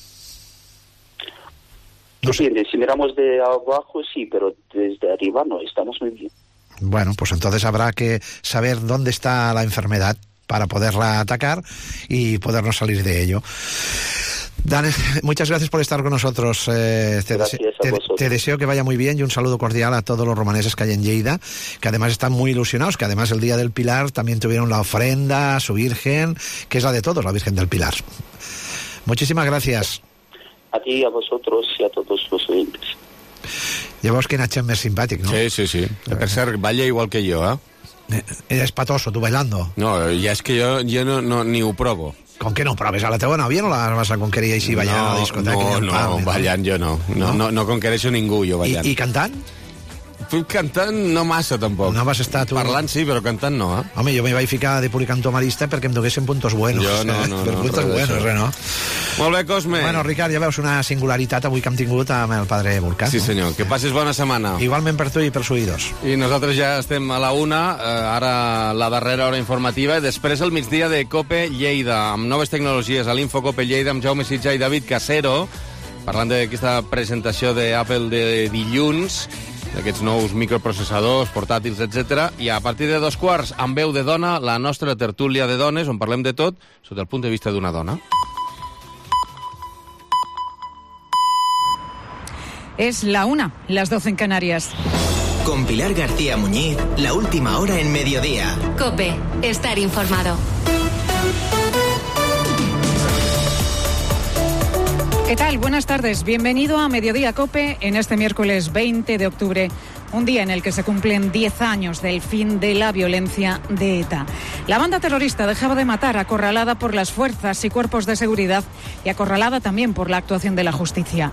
Depende, si miramos de abajo sí, pero desde arriba no, estamos muy bien. Bueno, pues entonces habrá que saber dónde está la enfermedad para poderla atacar y podernos salir de ello. Dan, muchas gracias por estar con nosotros. Te deseo que vaya muy bien y un saludo cordial a todos los romaneses que hay en Lleida, que además están muy ilusionados, que además el Día del Pilar también tuvieron la ofrenda a su Virgen, que es la de todos, la Virgen del Pilar. Muchísimas gracias. A ti, a vosotros y a todos los oyentes. Llavors, que Nacho més simpàtic, ¿no? Sí. Per cert, balla igual que jo, ¿eh? Eres patoso, tú bailando. No, ya es que yo no ni ho provo. ¿Con qué no proves? ¿A la teva nòvia no la vas a conquerir així ballant a la discoteca? No, ballant jo no. No conquereixo ningú, jo ballant. I cantant? Cantant no massa, tampoc. No vas estar tu... Parlant sí, però cantant no, eh? Home, jo m'hi vaig ficar de puricantomarista perquè em donessin puntos buenos. Jo no. Per puntos buenos, no? Molt bé, Cosme. Bueno, Ricard, ja veus una singularitat avui que hem tingut amb el padre Burka. Sí, senyor. Que passis bona setmana. Igualment per tu i pels oïdors. I nosaltres ja estem a la 1, ara la darrera hora informativa, i després el migdia de COPE Lleida, amb noves tecnologies a l'Info COPE Lleida, amb Jaume Sitja i David Casero, parlant d'aquesta presentació d'Apple de dilluns, d'aquests nous microprocessadors, portàtils, etc. I a partir de 2:15, amb veu de dona, la nostra tertúlia de dones, on parlem de tot, sota el punt de vista d'una dona. Es la 1, las 12 en Canarias. Con Pilar García Muñiz, la última hora en mediodía. COPE, estar informado. ¿Qué tal? Buenas tardes. Bienvenido a Mediodía COPE en este miércoles 20 de octubre. Un día en el que se cumplen 10 años del fin de la violencia de ETA. La banda terrorista dejaba de matar, acorralada por las fuerzas y cuerpos de seguridad y acorralada también por la actuación de la justicia.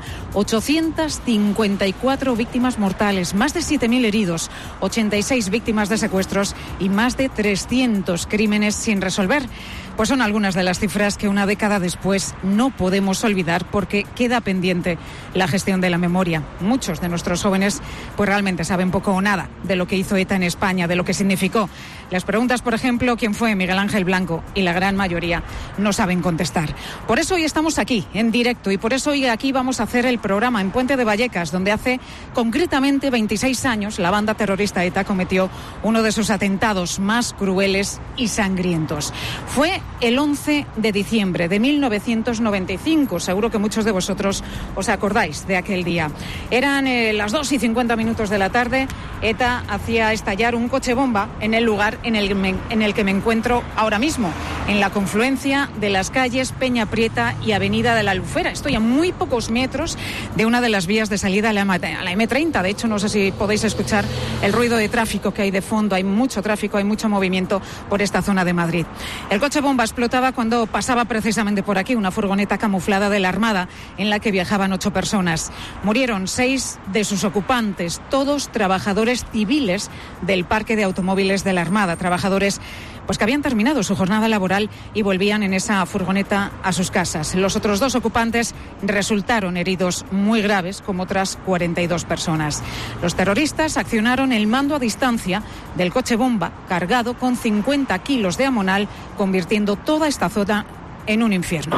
854 víctimas mortales, más de 7.000 heridos, 86 víctimas de secuestros y más de 300 crímenes sin resolver. Pues son algunas de las cifras que una década después no podemos olvidar porque queda pendiente la gestión de la memoria. Muchos de nuestros jóvenes pues realmente saben poco o nada de lo que hizo ETA en España, de lo que significó. Les preguntas, por ejemplo, quién fue Miguel Ángel Blanco y la gran mayoría no saben contestar. Por eso hoy estamos aquí, en directo, y por eso hoy aquí vamos a hacer el programa en Puente de Vallecas, donde hace concretamente 26 años la banda terrorista ETA cometió uno de sus atentados más crueles y sangrientos. Fue el 11 de diciembre de 1995. Seguro que muchos de vosotros os acordáis de aquel día. Eran las 2:50 de la tarde. ETA hacía estallar un coche bomba en el lugar en el que me encuentro ahora mismo, en la confluencia de las calles Peña Prieta y Avenida de la Albufera. Estoy a muy pocos metros de una de las vías de salida a la M30. De hecho, no sé si podéis escuchar el ruido de tráfico que hay de fondo. Hay mucho tráfico, hay mucho movimiento por esta zona de Madrid. El coche bomba explotaba cuando pasaba precisamente por aquí una furgoneta camuflada de la Armada en la que viajaban 8 personas. Murieron 6 de sus ocupantes, todos trabajadores civiles del parque de automóviles de la Armada, trabajadores pues que habían terminado su jornada laboral y volvían en esa furgoneta a sus casas. Los otros 2 ocupantes resultaron heridos muy graves, como otras 42 personas. Los terroristas accionaron el mando a distancia del coche bomba cargado con 50 kilos de amonal, convirtiendo toda esta zona en un infierno.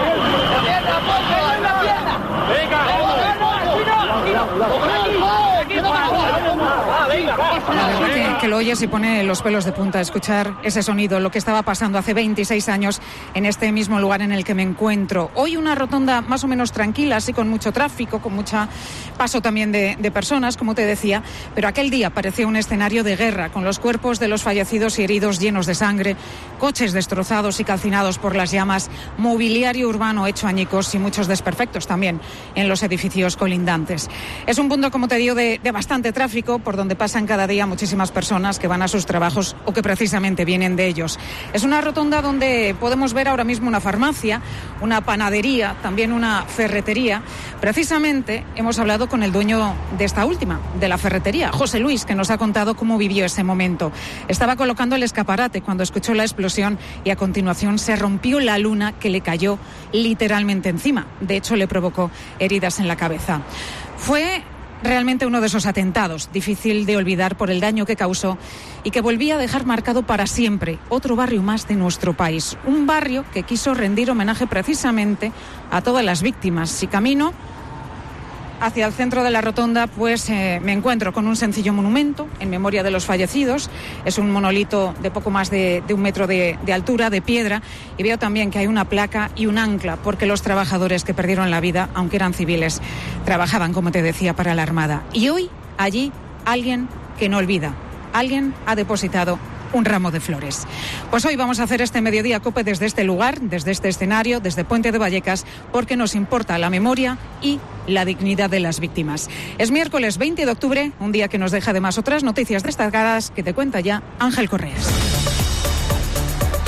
La verdad que lo oyes y pone los pelos de punta escuchar ese sonido, lo que estaba pasando hace 26 años en este mismo lugar en el que me encuentro. Hoy una rotonda más o menos tranquila, así con mucho tráfico, con mucho paso también de personas, como te decía, pero aquel día parecía un escenario de guerra, con los cuerpos de los fallecidos y heridos llenos de sangre, coches destrozados y calcinados por las llamas, mobiliario urbano hecho añicos y muchos desperfectos también en los edificios colindantes. Es un punto, como te digo, de bastante tráfico, por donde pasan cada día muchísimas personas que van a sus trabajos o que precisamente vienen de ellos. Es una rotonda donde podemos ver ahora mismo una farmacia, una panadería, también una ferretería. Precisamente hemos hablado con el dueño de esta última, de la ferretería, José Luis, que nos ha contado cómo vivió ese momento. Estaba colocando el escaparate cuando escuchó la explosión y a continuación se rompió la luna que le cayó literalmente encima. De hecho, le provocó heridas en la cabeza. Fue realmente uno de esos atentados, difícil de olvidar por el daño que causó y que volvía a dejar marcado para siempre otro barrio más de nuestro país. Un barrio que quiso rendir homenaje precisamente a todas las víctimas. Y camino hacia el centro de la rotonda, pues me encuentro con un sencillo monumento en memoria de los fallecidos. Es un monolito de poco más de 1 metro de altura, de piedra, y veo también que hay una placa y un ancla, porque los trabajadores que perdieron la vida, aunque eran civiles, trabajaban, como te decía, para la Armada. Y hoy, allí, alguien que no olvida, alguien ha depositado un ramo de flores. Pues hoy vamos a hacer este Mediodía COPE desde este lugar, desde este escenario, desde Puente de Vallecas, porque nos importa la memoria y la dignidad de las víctimas. Es miércoles 20 de octubre, un día que nos deja además otras noticias destacadas que te cuenta ya Ángel Correas.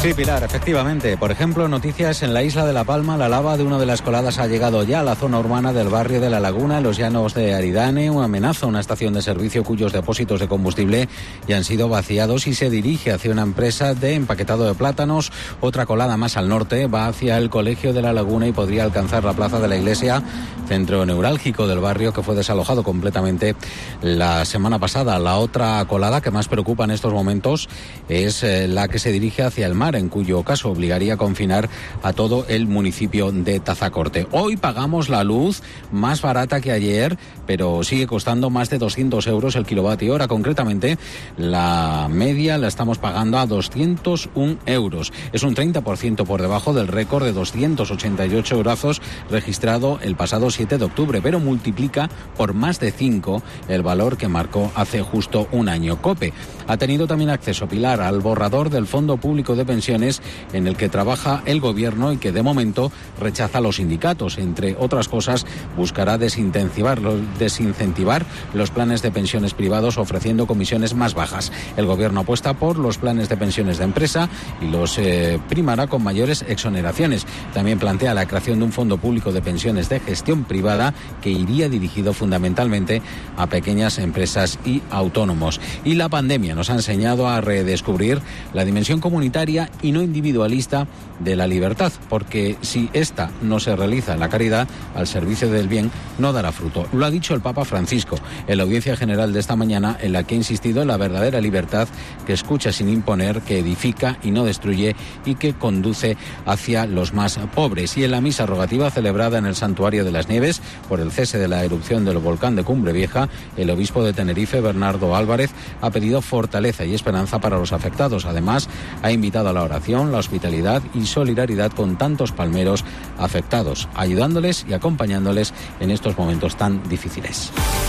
Sí, Pilar, efectivamente. Por ejemplo, noticias en la isla de La Palma. La lava de una de las coladas ha llegado ya a la zona urbana del barrio de La Laguna, en los llanos de Aridane. Una amenaza a una estación de servicio cuyos depósitos de combustible ya han sido vaciados y se dirige hacia una empresa de empaquetado de plátanos. Otra colada más al norte va hacia el Colegio de La Laguna y podría alcanzar la plaza de la Iglesia, centro neurálgico del barrio, que fue desalojado completamente la semana pasada. La otra colada que más preocupa en estos momentos es la que se dirige hacia el mar, en cuyo caso obligaría a confinar a todo el municipio de Tazacorte. Hoy pagamos la luz más barata que ayer, pero sigue costando más de 200 euros el kilovatio hora. Concretamente, la media la estamos pagando a 201 euros. Es un 30% por debajo del récord de 288 euros registrado el pasado 7 de octubre, pero multiplica por más de 5 el valor que marcó hace justo un año. COPE ha tenido también acceso, Pilar, al borrador del Fondo Público de Pensiones en el que trabaja el gobierno y que de momento rechaza a los sindicatos. Entre otras cosas, buscará desincentivar los planes de pensiones privados ofreciendo comisiones más bajas. El gobierno apuesta por los planes de pensiones de empresa y los primará con mayores exoneraciones. También plantea la creación de un fondo público de pensiones de gestión privada que iría dirigido fundamentalmente a pequeñas empresas y autónomos. Y la pandemia nos ha enseñado a redescubrir la dimensión comunitaria y no individualista de la libertad, porque si esta no se realiza en la caridad, al servicio del bien, no dará fruto. Lo ha dicho el Papa Francisco en la audiencia general de esta mañana, en la que ha insistido en la verdadera libertad que escucha sin imponer, que edifica y no destruye y que conduce hacia los más pobres. Y en la misa rogativa celebrada en el Santuario de las Nieves por el cese de la erupción del volcán de Cumbre Vieja, el obispo de Tenerife, Bernardo Álvarez, ha pedido fortaleza y esperanza para los afectados. Además, ha invitado a la oración, la hospitalidad y solidaridad con tantos palmeros afectados, ayudándoles y acompañándoles en estos momentos tan difíciles.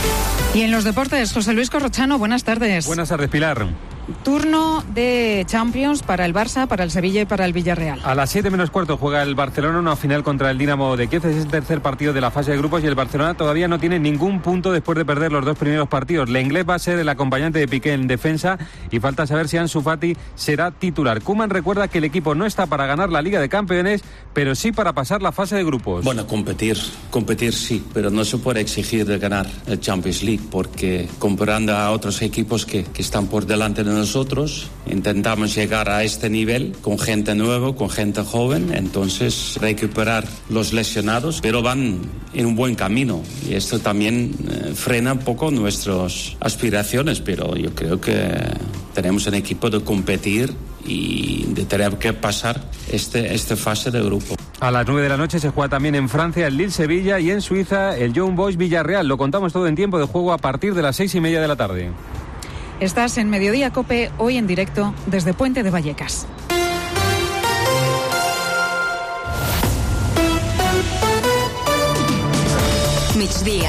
Y en los deportes, José Luis Corrochano, buenas tardes. Buenas tardes, Pilar. Turno de Champions para el Barça, para el Sevilla y para el Villarreal. A las 7 menos cuarto juega el Barcelona una final contra el Dinamo de Kiev. Es el tercer partido de la fase de grupos y el Barcelona todavía no tiene ningún punto después de perder los dos primeros partidos. Lenglet va a ser el acompañante de Piqué en defensa y falta saber si Ansu Fati será titular. Koeman recuerda que el equipo no está para ganar la Liga de Campeones, pero sí para pasar la fase de grupos. Bueno, competir sí, pero no se puede exigir de ganar el Champions League, porque comparando a otros equipos que están por delante de nosotros, intentamos llegar a este nivel con gente nueva, con gente joven, entonces recuperar los lesionados, pero van en un buen camino y esto también frena un poco nuestras aspiraciones, pero yo creo que tenemos un equipo de competir y de tener que pasar esta fase de grupo. A las 9 de la noche se juega también en Francia el Lille-Sevilla y en Suiza el Young Boys Villarreal. Lo contamos todo en tiempo de juego a partir de las 6:30 de la tarde. Estás en Mediodía COPE, hoy en directo desde Puente de Vallecas. Migdia.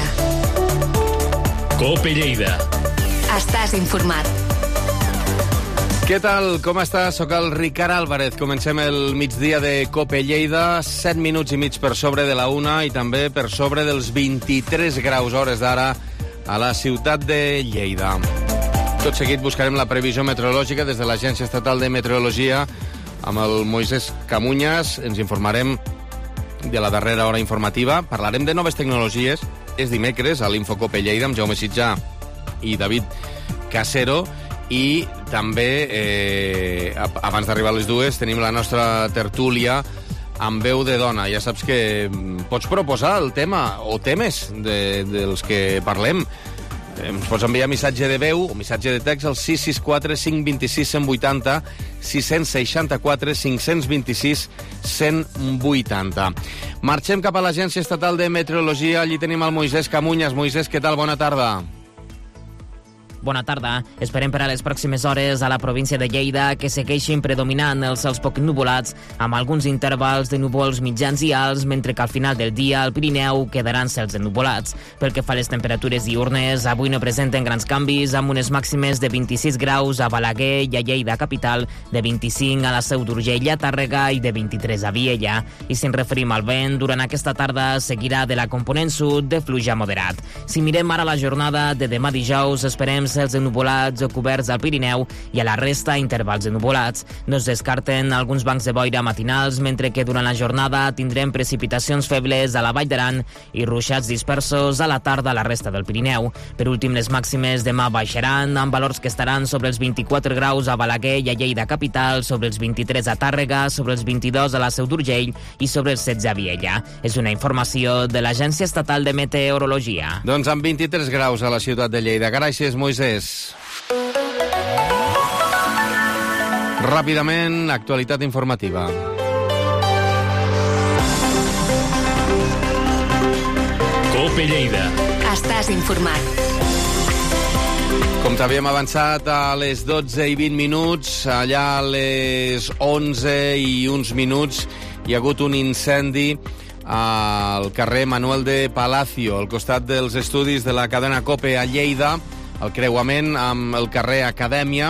COPE Lleida. Estàs informat. Què tal? Com estàs? Soc el Ricard Álvarez. Comencem el migdia de COPE Lleida, 7 minuts i mig per sobre de la 1 i també per sobre dels 23 graus hores d'ara a la ciutat de Lleida. Tot seguit buscarem la previsió meteorològica des de l'Agència Estatal de Meteorologia amb el Moisés Camuñas. Ens informarem de la darrera hora informativa. Parlarem de noves tecnologies. És dimecres a l'Infocope Lleida amb Jaume Sitjà i David Casero. I també, abans d'arribar a les 2, tenim la nostra tertúlia amb veu de dona. Ja saps que pots proposar el tema o temes dels que parlem. Ens pots enviar missatge de veu o missatge de text al 664 526 180, 664 526 180. Marxem cap a l'Agència Estatal de Meteorologia. Allí tenim el Moisés Camuñas. Moisés, què tal? Bona tarda. Bona tarda. Esperem per a les pròximes hores a la província de Lleida que segueixin predominant els cels poc nuvolats amb alguns intervals de núvols mitjans i alts, mentre que al final del dia al Pirineu quedaran cels ennuvolats. Pel que fa a les temperatures diurnes, avui no presenten grans canvis, amb unes màximes de 26 graus a Balaguer i a Lleida capital, de 25 a la Seu d'Urgell, a Tàrrega i de 23 a Viella. I si ens referim al vent, durant aquesta tarda seguirà de la component sud de fluix a moderat. Si mirem ara la jornada de demà dijous, esperem cels ennuvolats o coberts al Pirineu i a la resta intervals ennuvolats. No es descarten alguns bancs de boira matinals, mentre que durant la jornada tindrem precipitacions febles a la Vall d'Aran i ruixats dispersos a la tarda a la resta del Pirineu. Per últim, les màximes demà baixaran, amb valors que estaran sobre els 24 graus a Balaguer i a Lleida capital, sobre els 23 a Tàrrega, sobre els 22 a la Seu d'Urgell i sobre els 16 a Viella. És una informació de l'Agència Estatal de Meteorologia. Doncs amb 23 graus a la ciutat de Lleida. Gràcies, Moisès. Ràpidament, actualitat informativa. COPE Lleida. Estàs informat. Com t'havíem avançat, a les 12 i 20 minuts, allà a les 11 i uns minuts, hi ha hagut un incendi al carrer Manuel de Palacio, al costat dels estudis de la cadena COPE a Lleida, al creuament amb el carrer Acadèmia.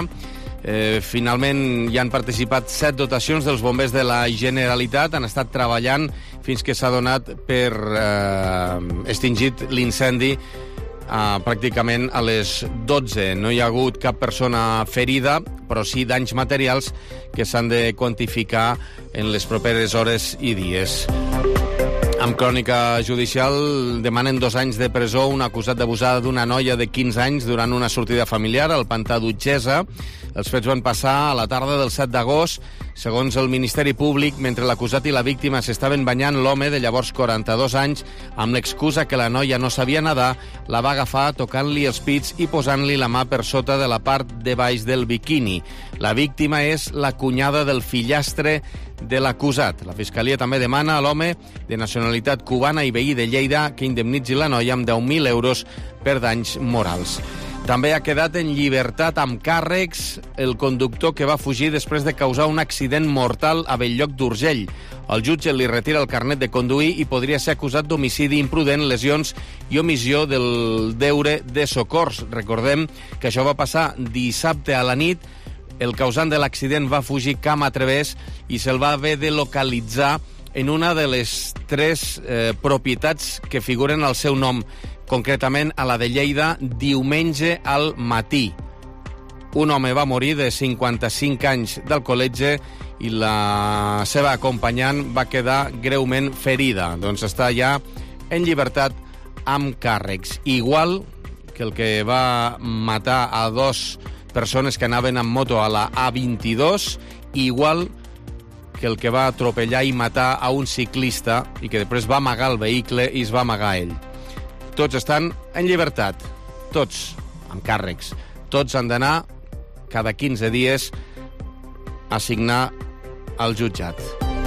Finalment hi han participat 7 dotacions dels bombers de la Generalitat, han estat treballant fins que s'ha donat per extingit l'incendi pràcticament a les 12. No hi ha hagut cap persona ferida, però sí danys materials que s'han de quantificar en les properes hores i dies. Amb crònica judicial demanen 2 anys de presó un acusat d'abusar d'una noia de 15 anys durant una sortida familiar al Pantà d'Utgesa. Els fets van passar a la tarda del 7 d'agost. Segons el Ministeri Públic, mentre l'acusat i la víctima s'estaven banyant, l'home, de llavors 42 anys, amb l'excusa que la noia no sabia nedar, la va agafar tocant-li els pits i posant-li la mà per sota de la part de baix del biquini. La víctima és la cunyada del fillastre de l'acusat. La Fiscalia també demana a l'home, de nacionalitat cubana i veí de Lleida, que indemnitzi la noia amb 10.000 euros per danys morals. També ha quedat en llibertat amb càrrecs el conductor que va fugir després de causar un accident mortal a Bell-lloc d'Urgell. El jutge li retira el carnet de conduir i podria ser acusat d'homicidi imprudent, lesions i omissió del deure de socors. Recordem que això va passar dissabte a la nit. El causant de l'accident va fugir camp a través i se'l va haver de localitzar en una de les 3 propietats que figuren al seu nom, concretament a la de Lleida, diumenge al matí. Un home va morir de 55 anys d'alcoholetge i la seva acompanyant va quedar greument ferida. Doncs està ja en llibertat amb càrrecs. Igual que el que va matar a 2 persones que anaven amb moto a la A22, igual que el que va atropellar i matar a un ciclista i que després va amagar el vehicle i es va amagar ell. Tots estan en llibertat, tots amb càrrecs. Tots han d'anar cada 15 dies a signar al jutjat.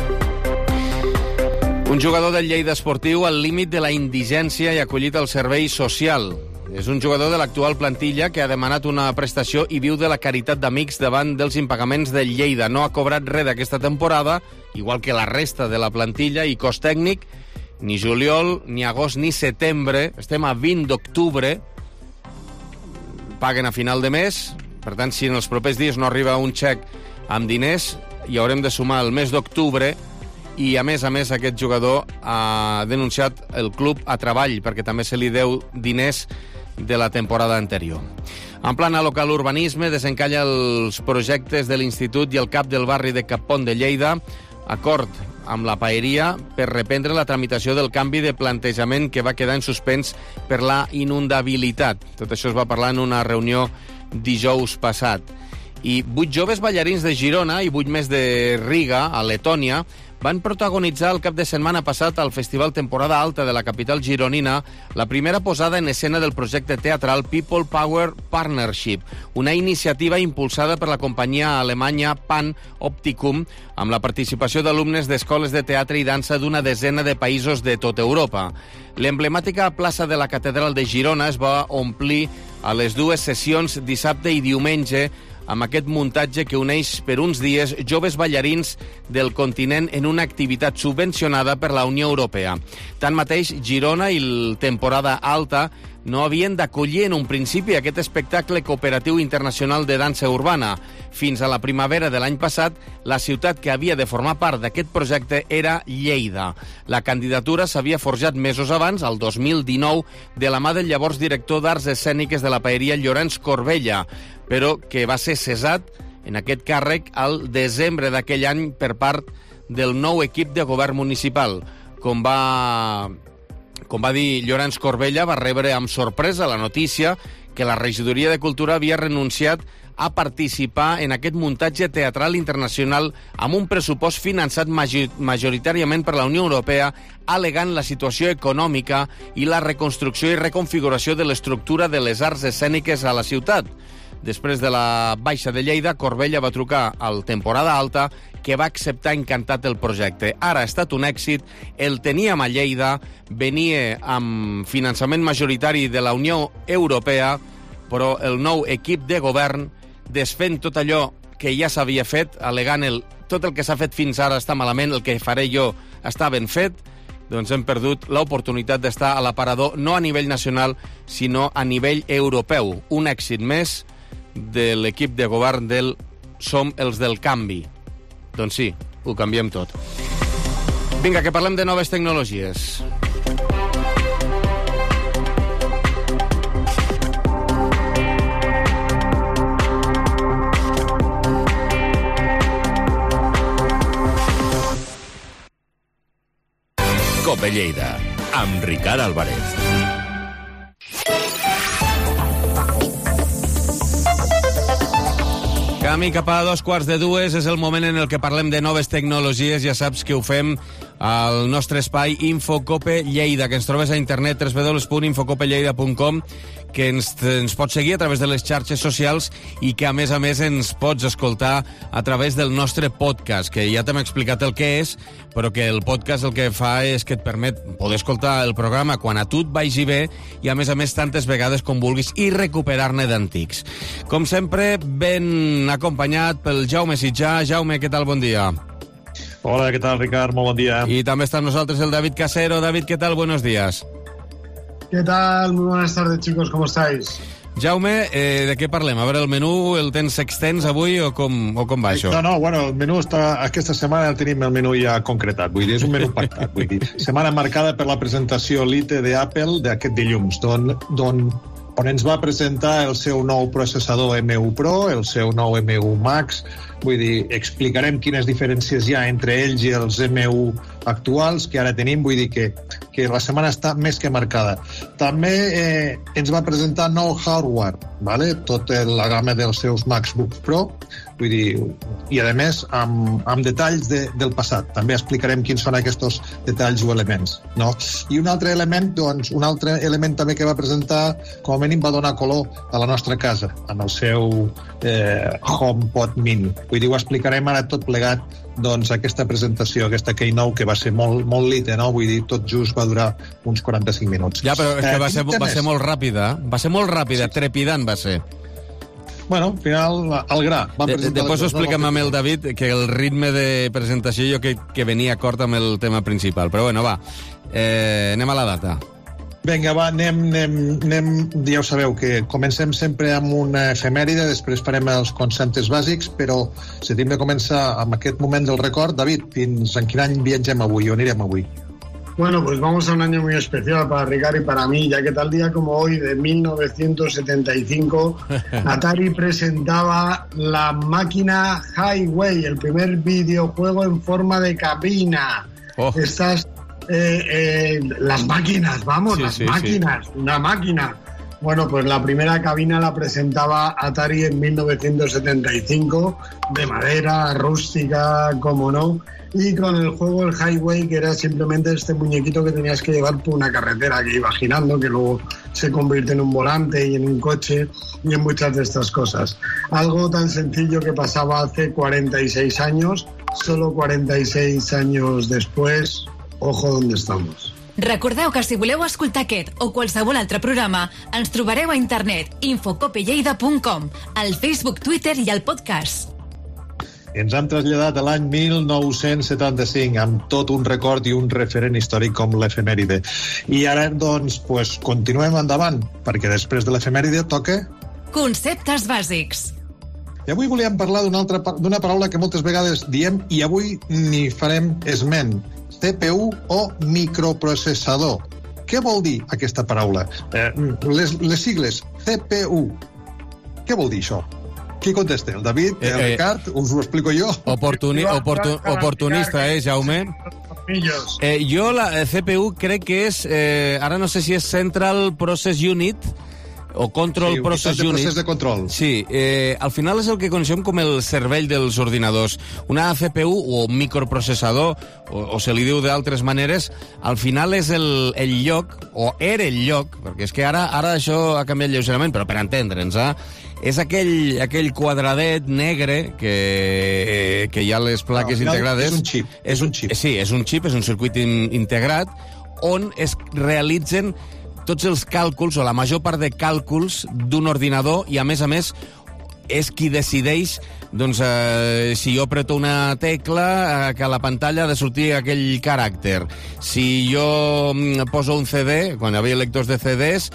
Un jugador del Lleida Esportiu al límit de la indigència i acollit al servei social. És un jugador de l'actual plantilla que ha demanat una prestació i viu de la caritat d'amics davant dels impagaments del Lleida. No ha cobrat res d'aquesta temporada, igual que la resta de la plantilla i cos tècnic, ni juliol, ni agost, ni setembre. Estem a 20 d'octubre. Paguen a final de mes. Per tant, si en els propers dies no arriba un xec amb diners, hi haurem de sumar el mes d'octubre. I, a més, aquest jugador ha denunciat el club a treball perquè també se li deu diners de la temporada anterior. En plana local urbanisme, desencalla els projectes de l'Institut i el CAP del barri de Capont de Lleida. Acord amb la paeria per reprendre la tramitació del canvi de plantejament que va quedar en suspens per la inundabilitat. Tot això es va parlar en una reunió dijous passat. I 8 joves ballarins de Girona i 8 més de Riga, a Letònia, van protagonitzar el cap de setmana passat al Festival Temporada Alta de la capital gironina la primera posada en escena del projecte teatral People Power Partnership, una iniciativa impulsada per la companyia alemanya Pan Opticum, amb la participació d'alumnes d'escoles de teatre i dansa d'una desena de països de tota Europa. L'emblemàtica plaça de la Catedral de Girona es va omplir a les 2 sessions dissabte i diumenge amb aquest muntatge que uneix per uns dies joves ballarins del continent en una activitat subvencionada per la Unió Europea. Tanmateix, Girona i el Temporada Alta no havien d'acollir en un principi aquest espectacle cooperatiu internacional de dansa urbana. Fins a la primavera de l'any passat, la ciutat que havia de formar part d'aquest projecte era Lleida. La candidatura s'havia forjat mesos abans, el 2019, de la mà del llavors director d'Arts Escèniques de la Paeria, Llorenç Corbella, però que va ser cessat en aquest càrrec al desembre d'aquell any per part del nou equip de govern municipal. Com va dir Llorenç Corbella, va rebre amb sorpresa la notícia que la Regidoria de Cultura havia renunciat a participar en aquest muntatge teatral internacional amb un pressupost finançat majoritàriament per la Unió Europea, alegant la situació econòmica i la reconstrucció i reconfiguració de l'estructura de les arts escèniques a la ciutat. Després de la baixa de Lleida, Corbella va trucar al Temporada Alta, que va acceptar encantat el projecte. Ara ha estat un èxit, el teníem a Lleida, venia amb finançament majoritari de la Unió Europea, però el nou equip de govern, desfent tot allò que ja s'havia fet, alegant tot el que s'ha fet fins ara està malament, el que faré jo està ben fet, doncs hem perdut l'oportunitat d'estar a l'aparador no a nivell nacional, sinó a nivell europeu. Un èxit més de l'equip de govern del Som els del canvi. Doncs sí, ho canviem tot. Vinga, que parlem de noves tecnologies. Cope Lleida, amb Ricard Álvarez. Camí cap a 2:45, és el moment en el que parlem de noves tecnologies. Ja saps que ho fem al nostre espai Infocope Lleida, que ens trobes a internet www.infocopelleida.com, que ens pots seguir a través de les xarxes socials i que a més ens pots escoltar a través del nostre podcast, que ja t'hem explicat el que és, però que el podcast el que fa és que et permet poder escoltar el programa quan a tu et vagi bé i a més tantes vegades com vulguis i recuperar-ne d'antics. Com sempre, ben acompanyat pel Jaume Sitjà. Jaume, què tal? Bon dia. Hola, ¿qué tal, Ricard? Muy buen día. Y también está con nosotros el David Casero. David, ¿qué tal? Buenos días. ¿Qué tal? Muy buenas tardes, chicos. ¿Cómo estáis? Jaume, de què parlem? A veure, el menú el tens extens avui o com va això? No, bueno, el menú aquesta setmana tenim el menú ja concretat, vull dir, és un menú pactat, vull dir, setmana marcada per la presentació Lite d'Apple d'aquest dilluns, on ens va presentar el seu nou processador M1 Pro, el seu nou M1 Max, vull dir, explicarem quines diferències hi ha entre ells i els M1 actuals que ara tenim, vull dir que la setmana està més que marcada. També ens va presentar nou hardware, ¿vale? Tota la gamma dels seus MacBook Pro, vull dir, i a més amb detalls del passat. També explicarem quins són aquests detalls o elements, no? I un altre element també que va presentar, com a mínim va donar color a la nostra casa, amb el seu HomePod Mini. Vull dir, ho explicarem ara tot plegat, doncs, aquesta presentació, aquesta Keynote, que va ser molt lite, no? Vull dir, tot just va durar uns 45 minuts. Ja, però és que va ser molt ràpida. Va ser molt ràpida, trepidant va ser. Bueno, al final, al gra. Després ho expliquem amb el David, que el ritme de presentació jo que venia acord amb el tema principal. Però bueno, va, anem a la data. Vinga, va, anem, ja ho sabeu, que comencem sempre amb una efemèride, després farem els conceptes bàsics, però si hem de començar amb aquest moment del record, David, fins en quin any viatgem avui, on anirem avui? Bueno, pues vamos a un año muy especial para Ricard y para mí, ya que tal día como hoy, de 1975, Atari presentaba la máquina Highway, el primer videojuego en forma de cabina. Estas... las máquinas, vamos, sí, máquinas, sí. Una máquina. Bueno, pues la primera cabina la presentaba Atari en 1975, de madera, rústica, como no, y con el juego el Highway, que era simplemente este muñequito que tenías que llevar por una carretera que iba girando, que luego se convierte en un volante y en un coche y en muchas de estas cosas. Algo tan sencillo que pasaba hace 46 años, solo 46 años después... Ojo d'on estamos. Recordeu que si voleu escoltar aquest o qualsevol altre programa, ens trobareu a internet infocopelleida.com, al Facebook, Twitter i al podcast. ens hem traslladat a l'any 1975 amb tot un record i un referent històric com l'efemèride. I ara, doncs, continuem endavant, perquè després de l'efemèride toca... Conceptes bàsics. I avui volíem parlar d'una paraula que moltes vegades diem i avui n'hi farem esment. CPU o microprocessador. Què vol dir aquesta paraula? Les sigles CPU. Què vol dir això? Qui contesta? El David? El Ricard? Us ho explico jo? Oportunista, Jaume? Jo la CPU crec que és... ara no sé si és Central Process Unit o Control Process Unit. Procés de control. Sí, al final és el que coneixem com el cervell dels ordinadors. Una CPU o microprocessador, o se li diu d'altres maneres, al final és el lloc, o era el lloc, perquè és que ara això ha canviat lleugerament, però per entendre'ns, és aquell quadradet negre que hi ha les plaques integrades. És un xip. Sí, és un xip, és un circuit integrat, on es realitzen tots els càlculs, o la major part de càlculs d'un ordinador, i a més, és qui decideix doncs, si jo apreto una tecla, que a la pantalla ha de sortir aquell caràcter. Si jo poso un CD, quan hi havia lectors de CDs,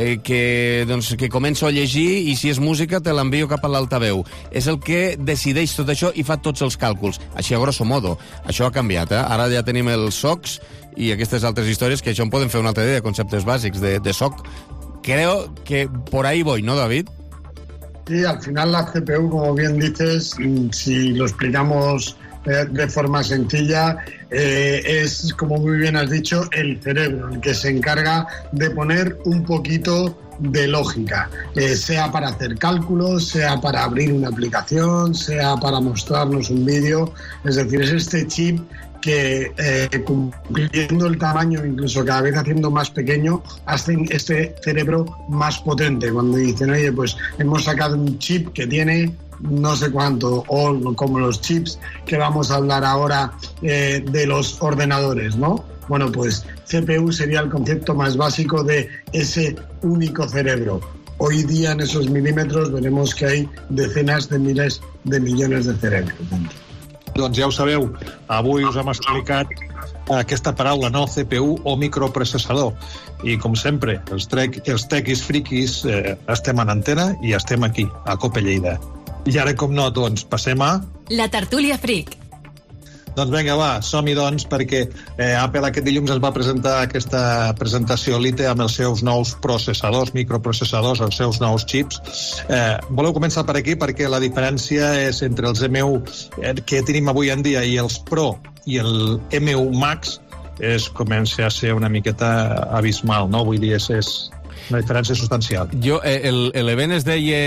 que començo a llegir, i si és música te l'envio cap a l'altaveu. És el que decideix tot això i fa tots els càlculs. Així, a grosso modo. Això ha canviat, Ara ja tenim els SOCs i aquestes altres històries, que això en podem fer un altre dia, de conceptes bàsics de SOC. Creo que por ahí voy, ¿no, David? Sí, al final la CPU, como bien dices, si lo explicamos de forma sencilla, es, como muy bien has dicho, el cerebro, el que se encarga de poner un poquito de lógica, sea para hacer cálculos, sea para abrir una aplicación, sea para mostrarnos un vídeo. Es decir, es este chip que cumpliendo el tamaño, incluso cada vez haciendo más pequeño, hacen este cerebro más potente. Cuando dicen, oye, pues hemos sacado un chip que tiene no sé cuánto, o como los chips que vamos a hablar ahora de los ordenadores, ¿no? Bueno, pues CPU sería el concepto más básico de ese único cerebro. Hoy día en esos milímetros veremos que hay decenas de miles de millones de cerebros dentro. Doncs ja ho sabeu, avui us hem explicat aquesta paraula, no? CPU o microprocessador. I, com sempre, els tequis friquis estem en antena i estem aquí, a Cope Lleida. I ara, com no, doncs, passem a... La tertúlia fric. Doncs vinga, va, som-hi, doncs, perquè Apple aquest dilluns ens va presentar aquesta presentació Lite amb els seus nous processadors, microprocessadors, els seus nous xips. Voleu començar per aquí perquè la diferència és entre els M1 que tenim avui en dia i els Pro i el M1 Max comença a ser una miqueta abismal, no? Vull dir, és una diferència substancial. L'event es deia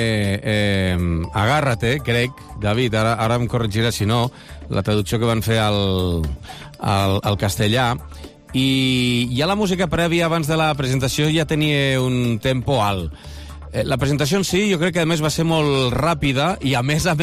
Agárrate, crec, David, ara em corregirà si no, la traducció que van fer al castellà, i ja la música prèvia abans de la presentació ja tenia un tempo alt. La presentació en si jo crec que a més va ser molt ràpida i a més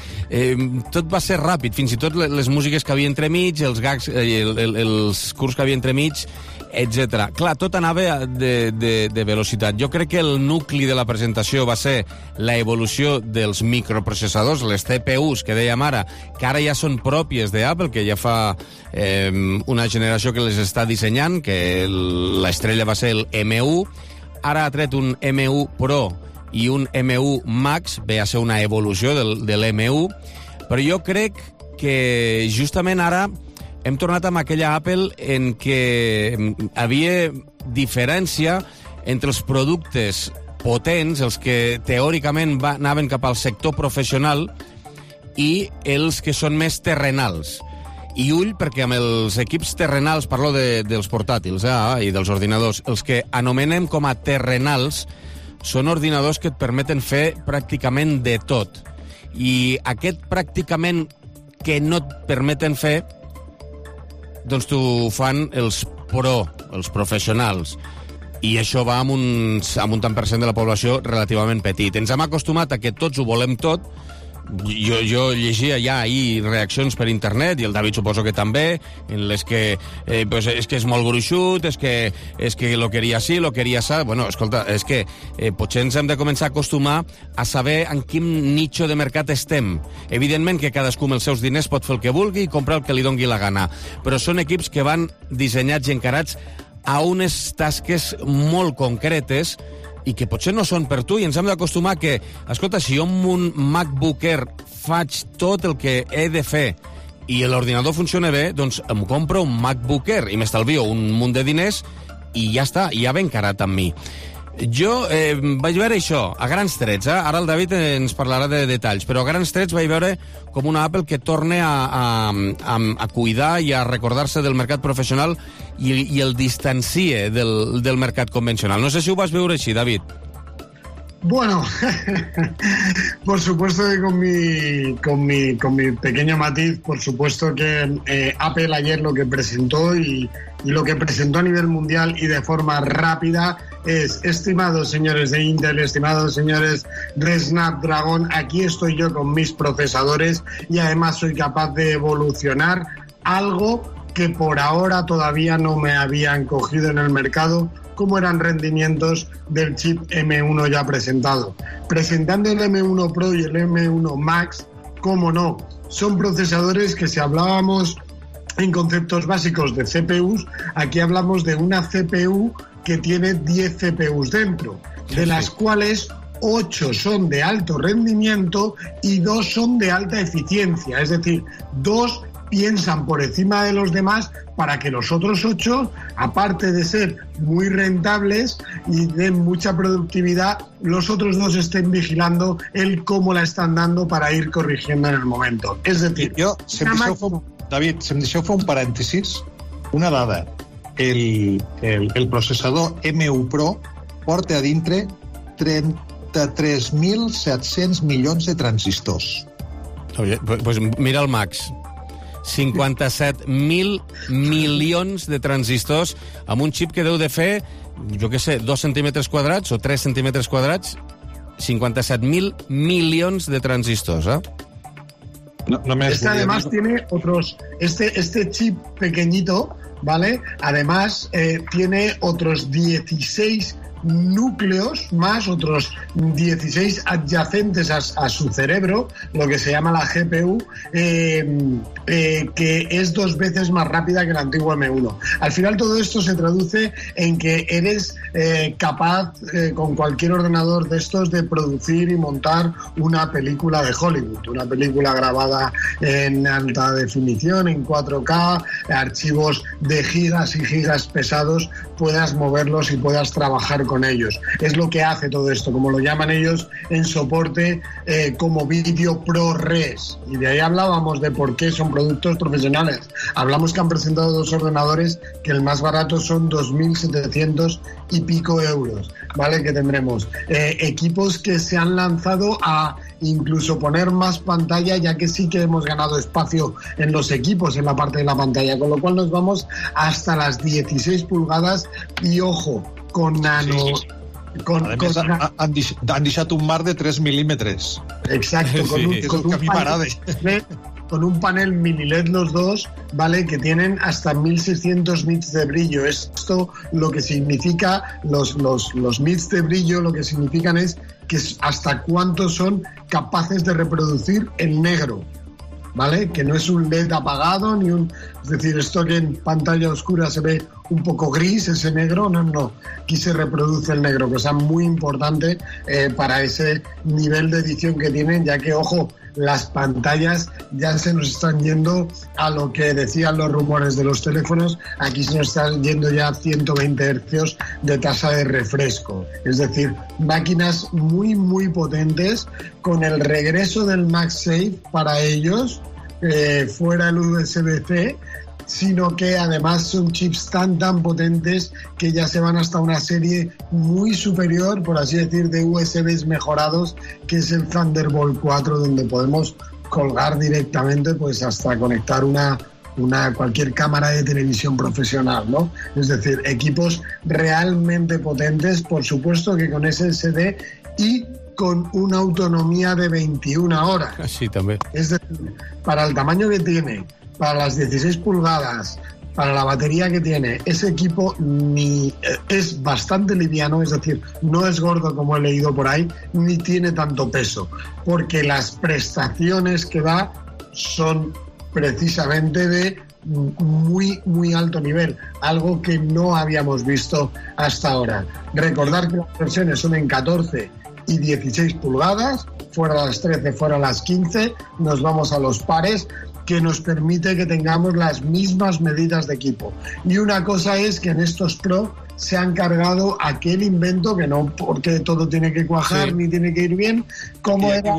tot va ser ràpid, fins i tot les músiques que havia entremig, els gags, els curts que havia entremig, etc. Clar, tot anava de velocitat. Jo crec que el nucli de la presentació va ser la evolució dels microprocessadors, les CPUs que dèiem ara, que ara ja són pròpies d'Apple, que ja fa una generació que les està dissenyant, que l'estrella va ser el M1, ara ha tret un M1 Pro i un M1 Max, ve a ser una evolució de l'M1, però jo crec que justament ara hem tornat amb aquella Apple en què havia diferència entre els productes potents, els que teòricament anaven cap al sector professional, i els que són més terrenals. I ull, perquè amb els equips terrenals, parlo dels portàtils i dels ordinadors, els que anomenem com a terrenals són ordinadors que et permeten fer pràcticament de tot. I aquest pràcticament que no et permeten fer, doncs t'ho fan els pro, els professionals. I això va amb un tant per cent de la població relativament petit. Ens hem acostumat a que tots ho volem tot, jo llegia ja ahir reaccions per internet, i el David suposo que també, en les que pues és que és molt gruixut, és que lo queria així, lo queria així. Bueno, escolta, és que potser ens hem de començar a acostumar a saber en quin nicho de mercat estem. Evidentment que cadascú amb els seus diners pot fer el que vulgui i comprar el que li dongui la gana, però són equips que van dissenyats i encarats a unes tasques molt concretes i que potser no són per tu, i ens hem d'acostumar que, escolta, si jo amb un MacBook Air faig tot el que he de fer i l'ordinador funciona bé, doncs em compro un MacBook Air i m'estalvio un munt de diners i ja està, ja ve encarat amb mi. Jo vaig veure això, a grans trets, ara el David ens parlarà de detalls, però a grans trets vaig veure com una Apple que torna a cuidar i a recordar-se del mercat professional i el distancie del mercat convencional. No sé si ho vas veure així, David. Bueno, por supuesto que con mi pequeño matiz, por supuesto que Apple ayer lo que presentó y lo que presentó a nivel mundial y de forma rápida es: estimados señores de Intel, estimados señores de Snapdragon, aquí estoy yo con mis procesadores y además soy capaz de evolucionar algo que por ahora todavía no me habían cogido en el mercado, como eran rendimientos del chip M1 ya presentado. Presentando el M1 Pro y el M1 Max, cómo no, son procesadores que, si hablábamos en conceptos básicos de CPUs, aquí hablamos de una CPU que tiene 10 CPUs dentro, de las cuales 8 son de alto rendimiento y 2 son de alta eficiencia, es decir, 2 piensan por encima de los demás para que los otros 8, aparte de ser muy rentables y de mucha productividad, los otros 2 estén vigilando el cómo la están dando para ir corrigiendo en el momento. És a dir, David, si em deixeu fer un parèntesis, una dada. El processador M1 Pro porta a dintre 33.700 milions de transistors. Oye, pues mira el Max. 57.000 milions de transistors amb un xip que deu de fer, jo què sé, 2 centímetres quadrats o 3 centímetres quadrats. 57.000 milions de transistors, además tiene otros, este chip pequeñito, ¿vale? Además tiene otros 16 núcleos más, otros 16 adyacentes a su cerebro, lo que se llama la GPU, que es 2 veces más rápida que el antiguo M1. Al final todo esto se traduce en que eres capaz con cualquier ordenador de estos de producir y montar una película de Hollywood, una película grabada en alta definición, en 4K, archivos de gigas y gigas pesados, puedas moverlos y puedas trabajar con ellos. Es lo que hace todo esto, como lo llaman ellos en soporte, como vídeo ProRes. Y de ahí hablábamos de por qué son productos profesionales. Hablamos que han presentado 2 ordenadores que el más barato son 2.700 y pico euros, ¿vale? Que tendremos equipos que se han lanzado a incluso poner más pantalla, ya que sí que hemos ganado espacio en los equipos, en la parte de la pantalla, con lo cual nos vamos hasta las 16 pulgadas y ojo, con nano... Han deixat un mar de 3 milímetres. Exacto, con un panel mini LED los dos, ¿vale? Que tienen hasta 1600 nits de brillo. Esto lo que significa, los nits de brillo lo que significan es que hasta cuánto son capaces de reproducir el negro, ¿vale? Que no es un LED apagado, ni un... Es decir, esto que en pantalla oscura se ve un poco gris, ese negro, no. Aquí se reproduce el negro, cosa muy importante para ese nivel de edición que tienen, ya que, ojo, las pantallas ya se nos están yendo a lo que decían los rumores de los teléfonos. Aquí se nos están yendo ya 120 Hz de tasa de refresco. Es decir, máquinas muy, muy potentes, con el regreso del MagSafe para ellos, fuera el USB-C, sino que además son chips tan potentes que ya se van hasta una serie muy superior, por así decir, de USBs mejorados, que es el Thunderbolt 4, donde podemos colgar directamente, pues hasta conectar cualquier cámara de televisión profesional, ¿no? Es decir, equipos realmente potentes, por supuesto que con SSD y con una autonomía de 21 horas. Sí, también. Es decir, para el tamaño que tiene, para las 16 pulgadas, para la batería que tiene, ese equipo es bastante liviano, es decir, no es gordo como he leído por ahí, ni tiene tanto peso, porque las prestaciones que da son precisamente de muy, muy alto nivel, algo que no habíamos visto hasta ahora. Recordar que las versiones son en 14 y 16 pulgadas, fuera las 13, fuera las 15, nos vamos a los pares, que nos permite que tengamos las mismas medidas de equipo. Y una cosa es que en estos Pro se han cargado aquel invento que no, porque todo tiene que cuajar, ni tiene que ir bien, como era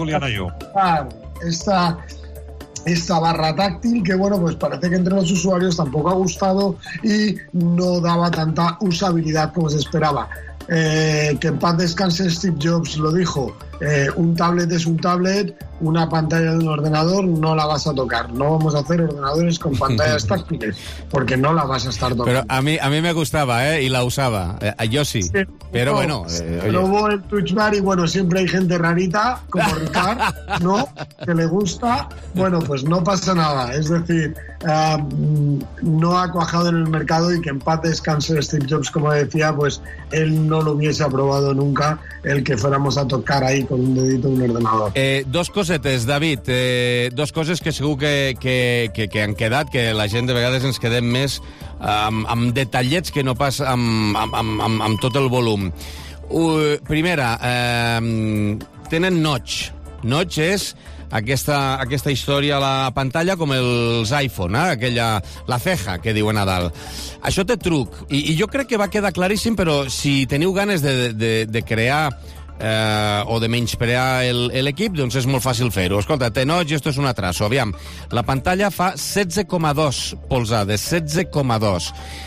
esta barra táctil, que bueno, pues parece que entre los usuarios tampoco ha gustado y no daba tanta usabilidad como se esperaba. Que en paz descanse, Steve Jobs lo dijo, un tablet es un tablet, una pantalla de un ordenador no la vas a tocar. No vamos a hacer ordenadores con pantallas táctiles, porque no la vas a estar tocando. Pero a mí me gustaba, y la usaba. Yo sí. Pero bueno. Probó el Touch Bar y bueno, siempre hay gente rarita, como Ricard, ¿no? Que le gusta. Bueno, pues no pasa nada. Es decir, no ha cuajado en el mercado y que en paz descanse Steve Jobs, como decía, pues él no lo hubiese aprobado nunca el que fuéramos a tocar ahí con un dedito un ordenador. Dos cosetes, David, dos coses que segur que han quedat, que la gent de vegades ens quedem més amb detallets que no pas amb tot el volum. Primera, tenen notch. Notch és aquesta història a la pantalla com els iPhone, la ceja, que diuen a dalt. Això té truc, i jo crec que va quedar claríssim, però si teniu ganes de crear o de menysprear l'equip, doncs és molt fàcil fer-ho. Escolta, té notch i esto és un atraso. Aviam, la pantalla fa 16,2 polzades, 16,2.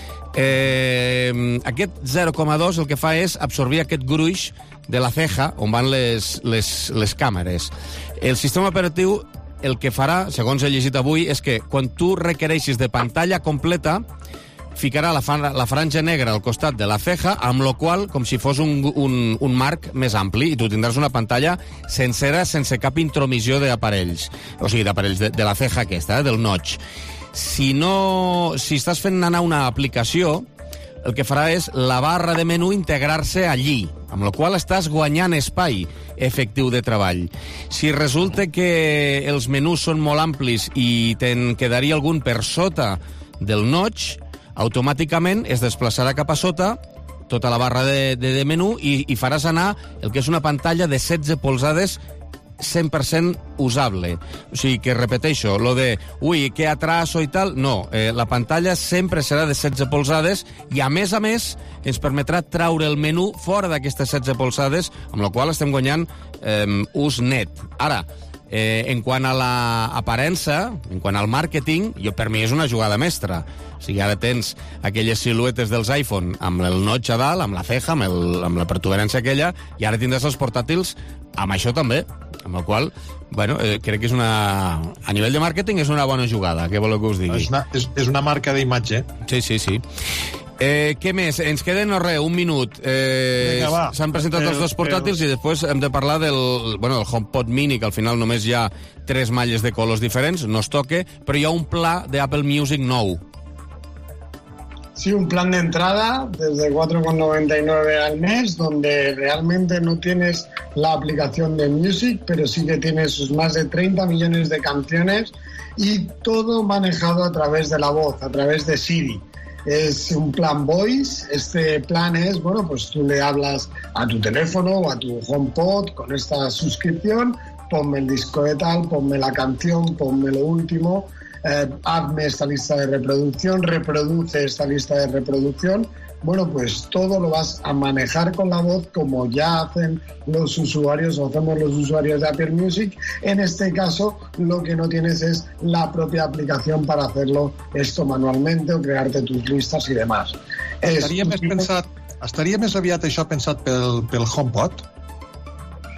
Aquest 0,2 el que fa és absorbir aquest gruix de la ceja on van les càmeres. El sistema operatiu el que farà, segons he llegit avui, és que quan tu requereixis de pantalla completa, ficarà la franja negra al costat de la ceja, amb la qual, com si fos un marc més ampli, i tu tindràs una pantalla sencera, sense cap intromissió d'aparells. O sigui, d'aparells de la ceja aquesta, del notch. Si estàs fent anar una aplicació, el que farà és la barra de menú integrar-se allí, amb la qual estàs guanyant espai efectiu de treball. Si resulta que els menús són molt amplis i te'n quedaria algun per sota del notch, automàticament es desplaçarà cap a sota tota la barra de menú i faràs anar el que és una pantalla de 16 polzades 100% usable. O sigui que, repeteixo, lo de que atraso i tal, no. La pantalla sempre serà de 16 polzades i, a més, ens permetrà traure el menú fora d'aquestes 16 polzades, amb la qual estem guanyant ús net. Ara, en quant a l'aparença, en quant al màrqueting, per mi és una jugada mestra. O sigui, ara tens aquelles siluetes dels iPhone amb el notch a dalt, amb la ceja, amb la protuberància aquella, i ara tindràs els portàtils amb això també, amb el qual, bueno, crec que és a nivell de màrqueting és una bona jugada, què voleu que us digui? És una marca d'imatge. Sí. Què més? Ens queden un minut. S'han presentat els dos portàtils i després hem de parlar del HomePod Mini, que al final només hi ha 3 malles de colors diferents, no es toque, però hi ha un pla d'Apple Music nou. Sí, un plan de entrada desde 4,99 al mes, donde realmente no tienes la aplicación de Music, pero sí que tienes sus más de 30 millones de canciones y todo manejado a través de la voz, a través de Siri. Es un plan voice. Este plan es, bueno, pues tú le hablas a tu teléfono o a tu HomePod con esta suscripción, ponme el disco de tal, ponme la canción, ponme lo último, hazme esta lista de reproducción, reproduce esta lista de reproducción. Bueno, pues todo lo vas a manejar con la voz, como ya hacen los usuarios o hacemos los usuarios de Apple Music. En este caso, lo que no tienes es la propia aplicación para hacerlo esto manualmente o crearte tus listas y demás. Estaria més aviat això pensat pel HomePod?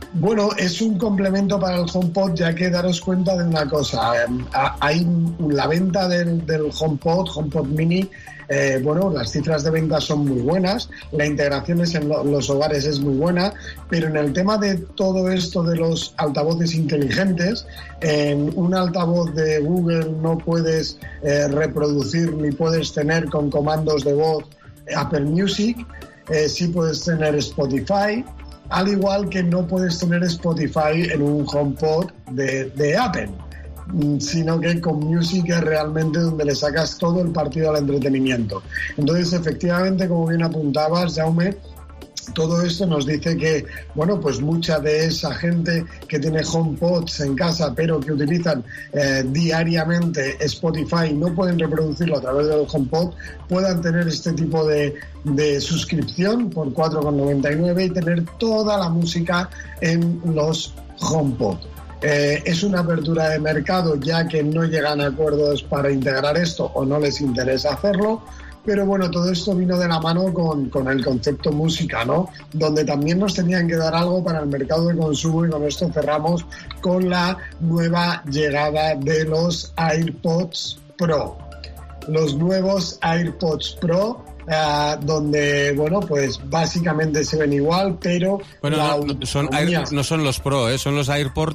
Bueno, es un complemento para el HomePod, ya que daros cuenta de una cosa. Hay la venta del HomePod Mini. Las cifras de venta son muy buenas, la integración en los hogares es muy buena, pero en el tema de todo esto de los altavoces inteligentes, en un altavoz de Google no puedes reproducir ni puedes tener con comandos de voz Apple Music, sí puedes tener Spotify, al igual que no puedes tener Spotify en un HomePod de Apple, sino que con Music es realmente donde le sacas todo el partido al entretenimiento. Entonces, efectivamente, como bien apuntabas, Jaume, todo esto nos dice que, pues mucha de esa gente que tiene HomePods en casa, pero que utilizan diariamente Spotify y no pueden reproducirlo a través del HomePod, puedan tener este tipo de suscripción por 4,99 y tener toda la música en los HomePod. Es una apertura de mercado, ya que no llegan a acuerdos para integrar esto o no les interesa hacerlo, pero todo esto vino de la mano con el concepto música, ¿no? Donde también nos tenían que dar algo para el mercado de consumo, y con esto cerramos con la nueva llegada de los AirPods Pro. Los nuevos AirPods Pro, donde, pues básicamente se ven igual, pero... no son los Pro, son los AirPod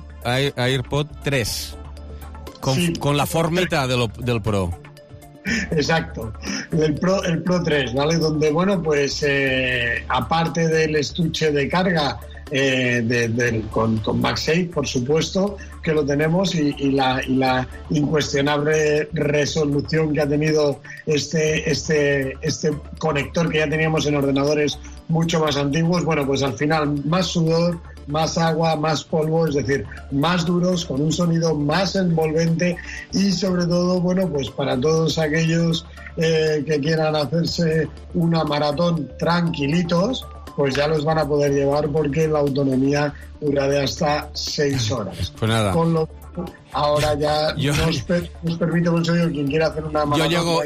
3, con la formita del Pro. Exacto, el Pro 3, ¿vale? Donde, aparte del estuche de carga, con MagSafe, por supuesto, que lo tenemos, y la incuestionable resolución que ha tenido este conector que ya teníamos en ordenadores mucho más antiguos, pues al final más sudor, más agua, más polvo, es decir, más duros, con un sonido más envolvente, y sobre todo, pues para todos aquellos que quieran hacerse una maratón tranquilitos, pues ya los van a poder llevar, porque la autonomía dura de hasta 6 horas. Pues nada. Con lo ahora ya nos permite, quien quiera hacer una maratón.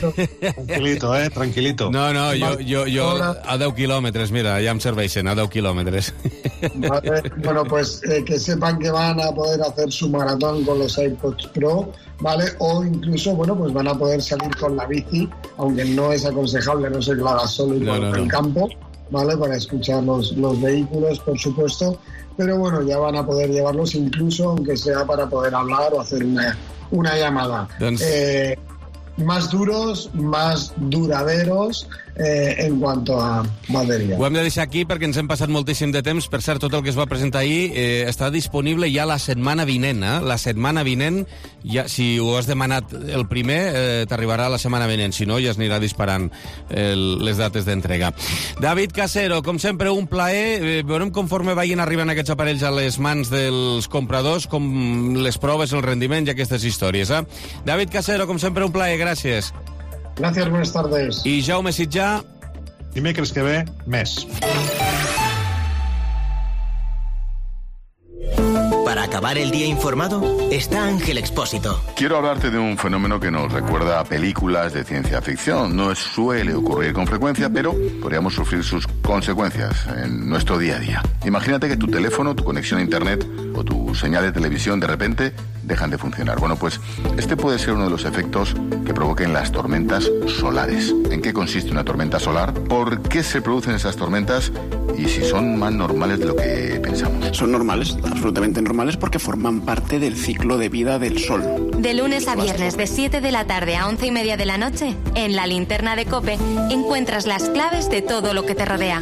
Tranquilito. No, jo a 10 quilòmetres, mira, ja em serveixen, a 10 quilòmetres. Vale, que sepan que van a poder hacer su maratón con los AirPods Pro, ¿vale? O incluso, van a poder salir con la bici, aunque no es aconsejable, no sé que lo hagas solo y por el campo, ¿vale? Para escuchar los vehículos, por supuesto, pero ya van a poder llevarlos incluso, aunque sea para poder hablar o hacer una llamada. Más duros, más duraderos en cuanto a bateria. Ho hem de deixar aquí perquè ens hem passat moltíssim de temps. Per cert, tot el que es va presentar ahir està disponible ja la setmana vinent. La setmana vinent, ja, si ho has demanat el primer, t'arribarà la setmana vinent. Si no, ja es anirà disparant les dates d'entrega. David Casero, com sempre, un plaer. Veurem conforme vagin arribant aquests aparells a les mans dels compradors, com les proves, el rendiment i aquestes històries. David Casero, com sempre, un plaer. Gràcies. Gracias, buenas tardes. I Jaume Sitjà. Dimecres que ve, més. Para acabar el día informado, está Ángel Expósito. Quiero hablarte de un fenómeno que nos recuerda a películas de ciencia ficción. No suele ocurrir con frecuencia, pero podríamos sufrir sus consecuencias en nuestro día a día. Imagínate que tu teléfono, tu conexión a internet o tu señal de televisión de repente dejan de funcionar. Bueno, pues este puede ser uno de los efectos que provoquen las tormentas solares. ¿En qué consiste una tormenta solar? ¿Por qué se producen esas tormentas? Y si son más normales de lo que pensamos. Son normales, absolutamente normales, porque forman parte del ciclo de vida del Sol. De lunes a viernes, de 7 de la tarde a 11:30 de la noche, en la linterna de COPE, encuentras las claves de todo lo que te rodea.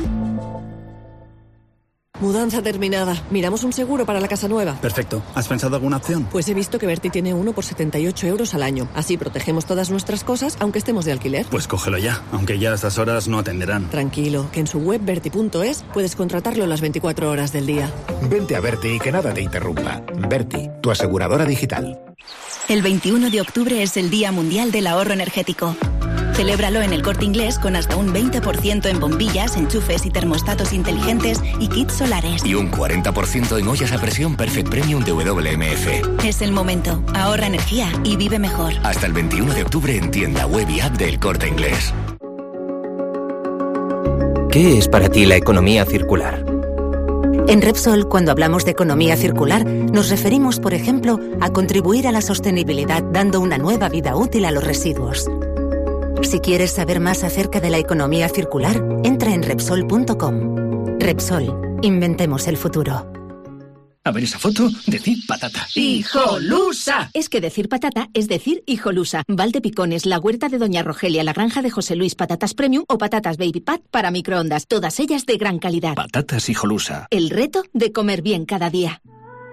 Mudanza terminada. Miramos un seguro para la casa nueva. Perfecto. ¿Has pensado alguna opción? Pues he visto que Berti tiene uno por 78 euros al año. Así protegemos todas nuestras cosas, aunque estemos de alquiler. Pues cógelo ya, aunque ya a estas horas no atenderán. Tranquilo, que en su web berti.es puedes contratarlo las 24 horas del día. Vente a Berti y que nada te interrumpa. Berti, tu aseguradora digital. El 21 de octubre es el Día Mundial del Ahorro Energético. Celébralo en El Corte Inglés con hasta un 20% en bombillas, enchufes y termostatos inteligentes y kits solares. Y un 40% en ollas a presión Perfect Premium de WMF. Es el momento. Ahorra energía y vive mejor. Hasta el 21 de octubre en tienda web y app del Corte Inglés. ¿Qué es para ti la economía circular? En Repsol, cuando hablamos de economía circular, nos referimos, por ejemplo, a contribuir a la sostenibilidad dando una nueva vida útil a los residuos. Si quieres saber más acerca de la economía circular, entra en Repsol.com. Repsol, inventemos el futuro. A ver esa foto, decir patata. ¡Hijolusa! Es que decir patata es decir hijolusa. Valdepicones, la huerta de Doña Rogelia, la granja de José Luis, patatas premium o patatas baby pat para microondas. Todas ellas de gran calidad. Patatas hijolusa. El reto de comer bien cada día.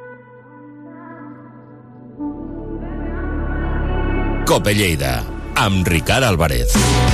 Cope Lleida, amb Ricard Álvarez.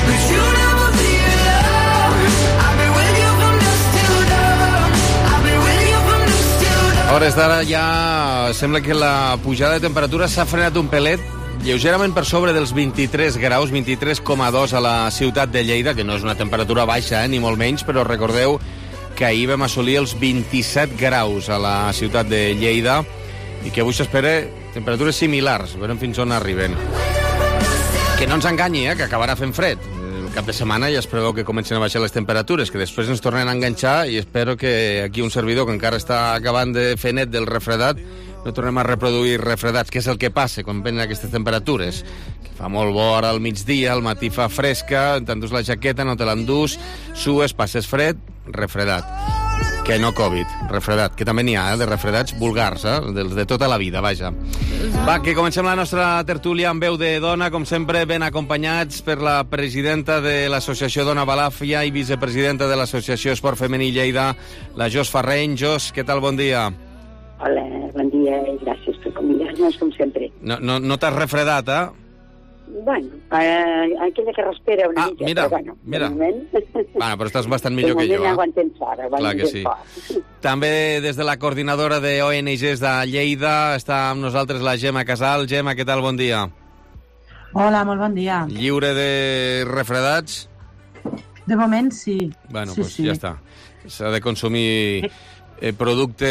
A hores d'ara ja sembla que la pujada de temperatura s'ha frenat un pelet, lleugerament per sobre dels 23 graus, 23,2 a la ciutat de Lleida, que no és una temperatura baixa, ni molt menys, però recordeu que ahir vam assolir els 27 graus a la ciutat de Lleida i que avui s'espera temperatures similars, veurem fins on arriben. Que no ens enganyi, que acabarà fent fred. Cap de setmana ja es preveu que comencen a baixar les temperatures, que després ens tornen a enganxar i espero que aquí un servidor que encara està acabant de fer net del refredat no tornem a reproduir refredats, que és el que passa quan venen aquestes temperatures. Que fa molt bo ara al migdia, al matí fa fresca, t'endús la jaqueta, no te l'endús, sues, passes fred, refredat. Que no Covid, refredat, que també n'hi ha, de refredats vulgars, dels de tota la vida, vaja. Va, que comencem la nostra tertúlia amb veu de dona, com sempre, ben acompanyats per la presidenta de l'Associació Dona Balàfia i vicepresidenta de l'Associació Esport Femení Lleida, la Jos Farreny. Jos, què tal, bon dia? Hola, bon dia i gràcies per convidar-nos, com sempre. No t'has refredat, eh? Bueno, aquella que respira una mica, mira, però bueno, mira. Moment... Bueno, però estàs bastant millor que jo, aguantem fora, clar que sí. També des de la coordinadora de ONGs de Lleida està amb nosaltres la Gemma Casal. Gemma, què tal? Bon dia. Hola, molt bon dia. Lliure de refredats? De moment, sí. Bueno, sí, doncs sí. Ja està. S'ha de consumir producte...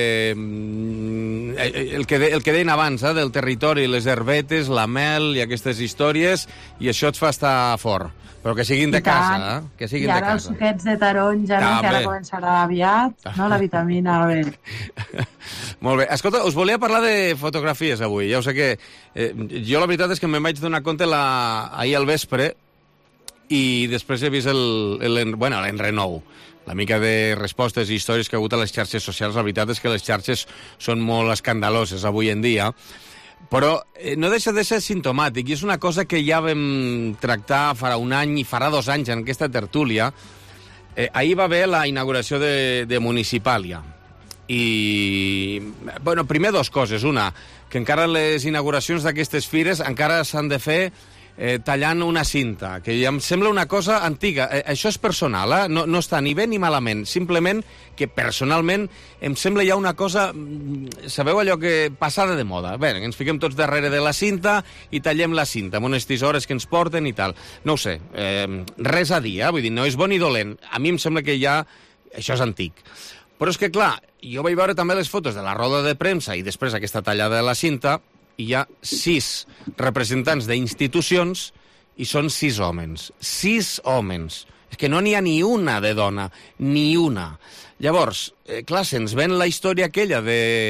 El que deien abans, del territori, les herbetes, la mel i aquestes històries, i això et fa estar fort. Però que siguin de casa, que siguin de casa. I ara els suquets de taronja, no? Que ara començarà aviat, no? La vitamina B. Molt bé. Escolta, us volia parlar de fotografies avui. Ja ho sé que... jo la veritat és que me'n vaig donar compte ahir al vespre i després he vist l'enrenou. La mica de respostes i històries que ha hagut a les xarxes socials. La veritat és que les xarxes són molt escandaloses avui en dia, però no deixa de ser simptomàtic, i és una cosa que ja vam tractar farà un any i farà 2 anys en aquesta tertúlia. Ahir va haver la inauguració de Municipàlia. I, bueno, primer 2 coses. Una, que encara les inauguracions d'aquestes fires encara s'han de fer tallant una cinta, que ja em sembla una cosa antiga. Això és personal, no està ni bé ni malament, simplement que personalment em sembla ja una cosa, sabeu allò que passada de moda. Bé, ens fiquem tots darrere de la cinta i tallem la cinta amb unes tisores que ens porten i tal. No ho sé, res a dir, vull dir, no és bo ni dolent. A mi em sembla que ja això és antic. Però és que, clar, jo vaig veure també les fotos de la roda de premsa i després aquesta tallada de la cinta, i hi ha 6 representants d'institucions i són 6 homes. 6 homes. És que no n'hi ha ni una de dona, ni una. Llavors, clar, se'ns ven la història aquella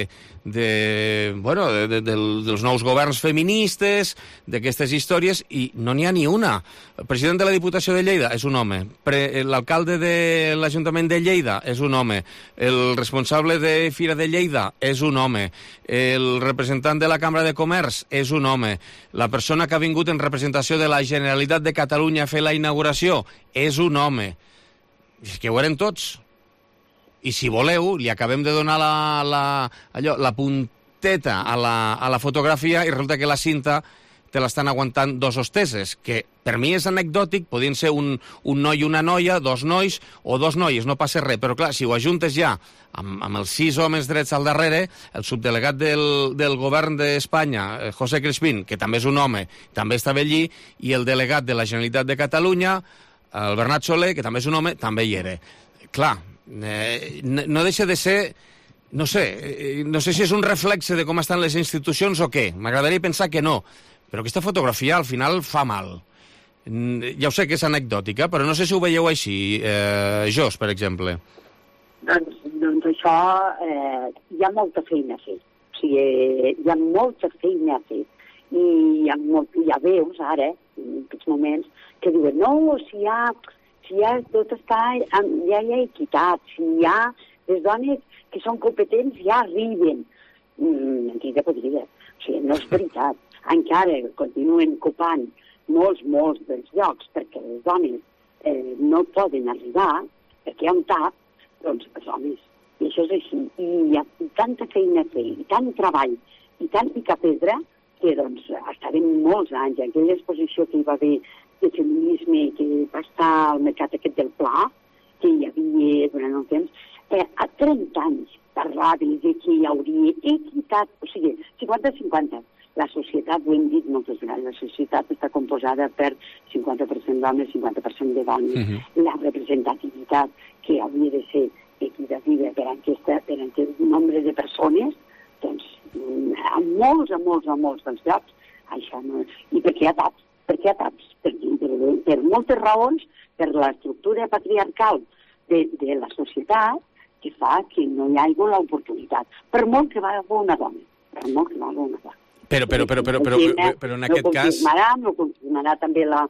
dels nous governs feministes, d'aquestes històries, i no n'hi ha ni una. El president de la Diputació de Lleida és un home. L'alcalde de l'Ajuntament de Lleida és un home. El responsable de Fira de Lleida és un home. El representant de la Cambra de Comerç és un home. La persona que ha vingut en representació de la Generalitat de Catalunya a fer la inauguració és un home. És que ho eren tots. I si voleu, li acabem de donar la punteta a la fotografia i resulta que la cinta te l'estan aguantant 2 hosteses, que per mi és anecdòtic, podien ser un noi i una noia, 2 nois o 2 noies, no passa res, però clar, si ho ajuntes ja amb els 6 homes drets al darrere, el subdelegat del govern d'Espanya, José Crespín, que també és un home, també estava allí, i el delegat de la Generalitat de Catalunya, el Bernat Soler, que també és un home, també hi era. Clar, no deixa de ser, no sé si és un reflexe de com estan les institucions o què. M'agradaria pensar que no, però aquesta fotografia al final fa mal. Ja ho sé que és anecdòtica, però no sé si ho veieu així, Jos, per exemple. Doncs això, hi ha molta feina a fer. O sigui, hi ha molta feina a fer. I ja veus ara, en aquests moments, que diuen, no, si ja tot està, ja hi ha equitat, si hi ha les dones que són competents ja arriben. Mentida podrida. O sigui, no és veritat. Encara continuen ocupant molts dels llocs perquè les dones no poden arribar, perquè hi ha un tap, doncs els homes. I això és així. I hi ha tanta feina a fer, i tant treball, i tant picapedra, que doncs estarem molts anys. Aquella exposició que hi va haver de feminisme que va estar al mercat aquest del Pla, que hi havia durant un temps, a 30 anys parlava de que hi hauria equitat, o sigui, 50-50. La societat, ho hem dit moltes vegades, la societat està composada per 50% d'homes, 50% de dones. La representativitat que hauria de ser equitativa per aquest nombre de persones, doncs, a molts dels llocs, això no és. I per què hi ha taps? Per moltes raons, per l'estructura patriarcal de la societat, que fa que no hi hagi l'oportunitat. Per molt que valgui una dona. Però en aquest cas... M'ho confirmarà també la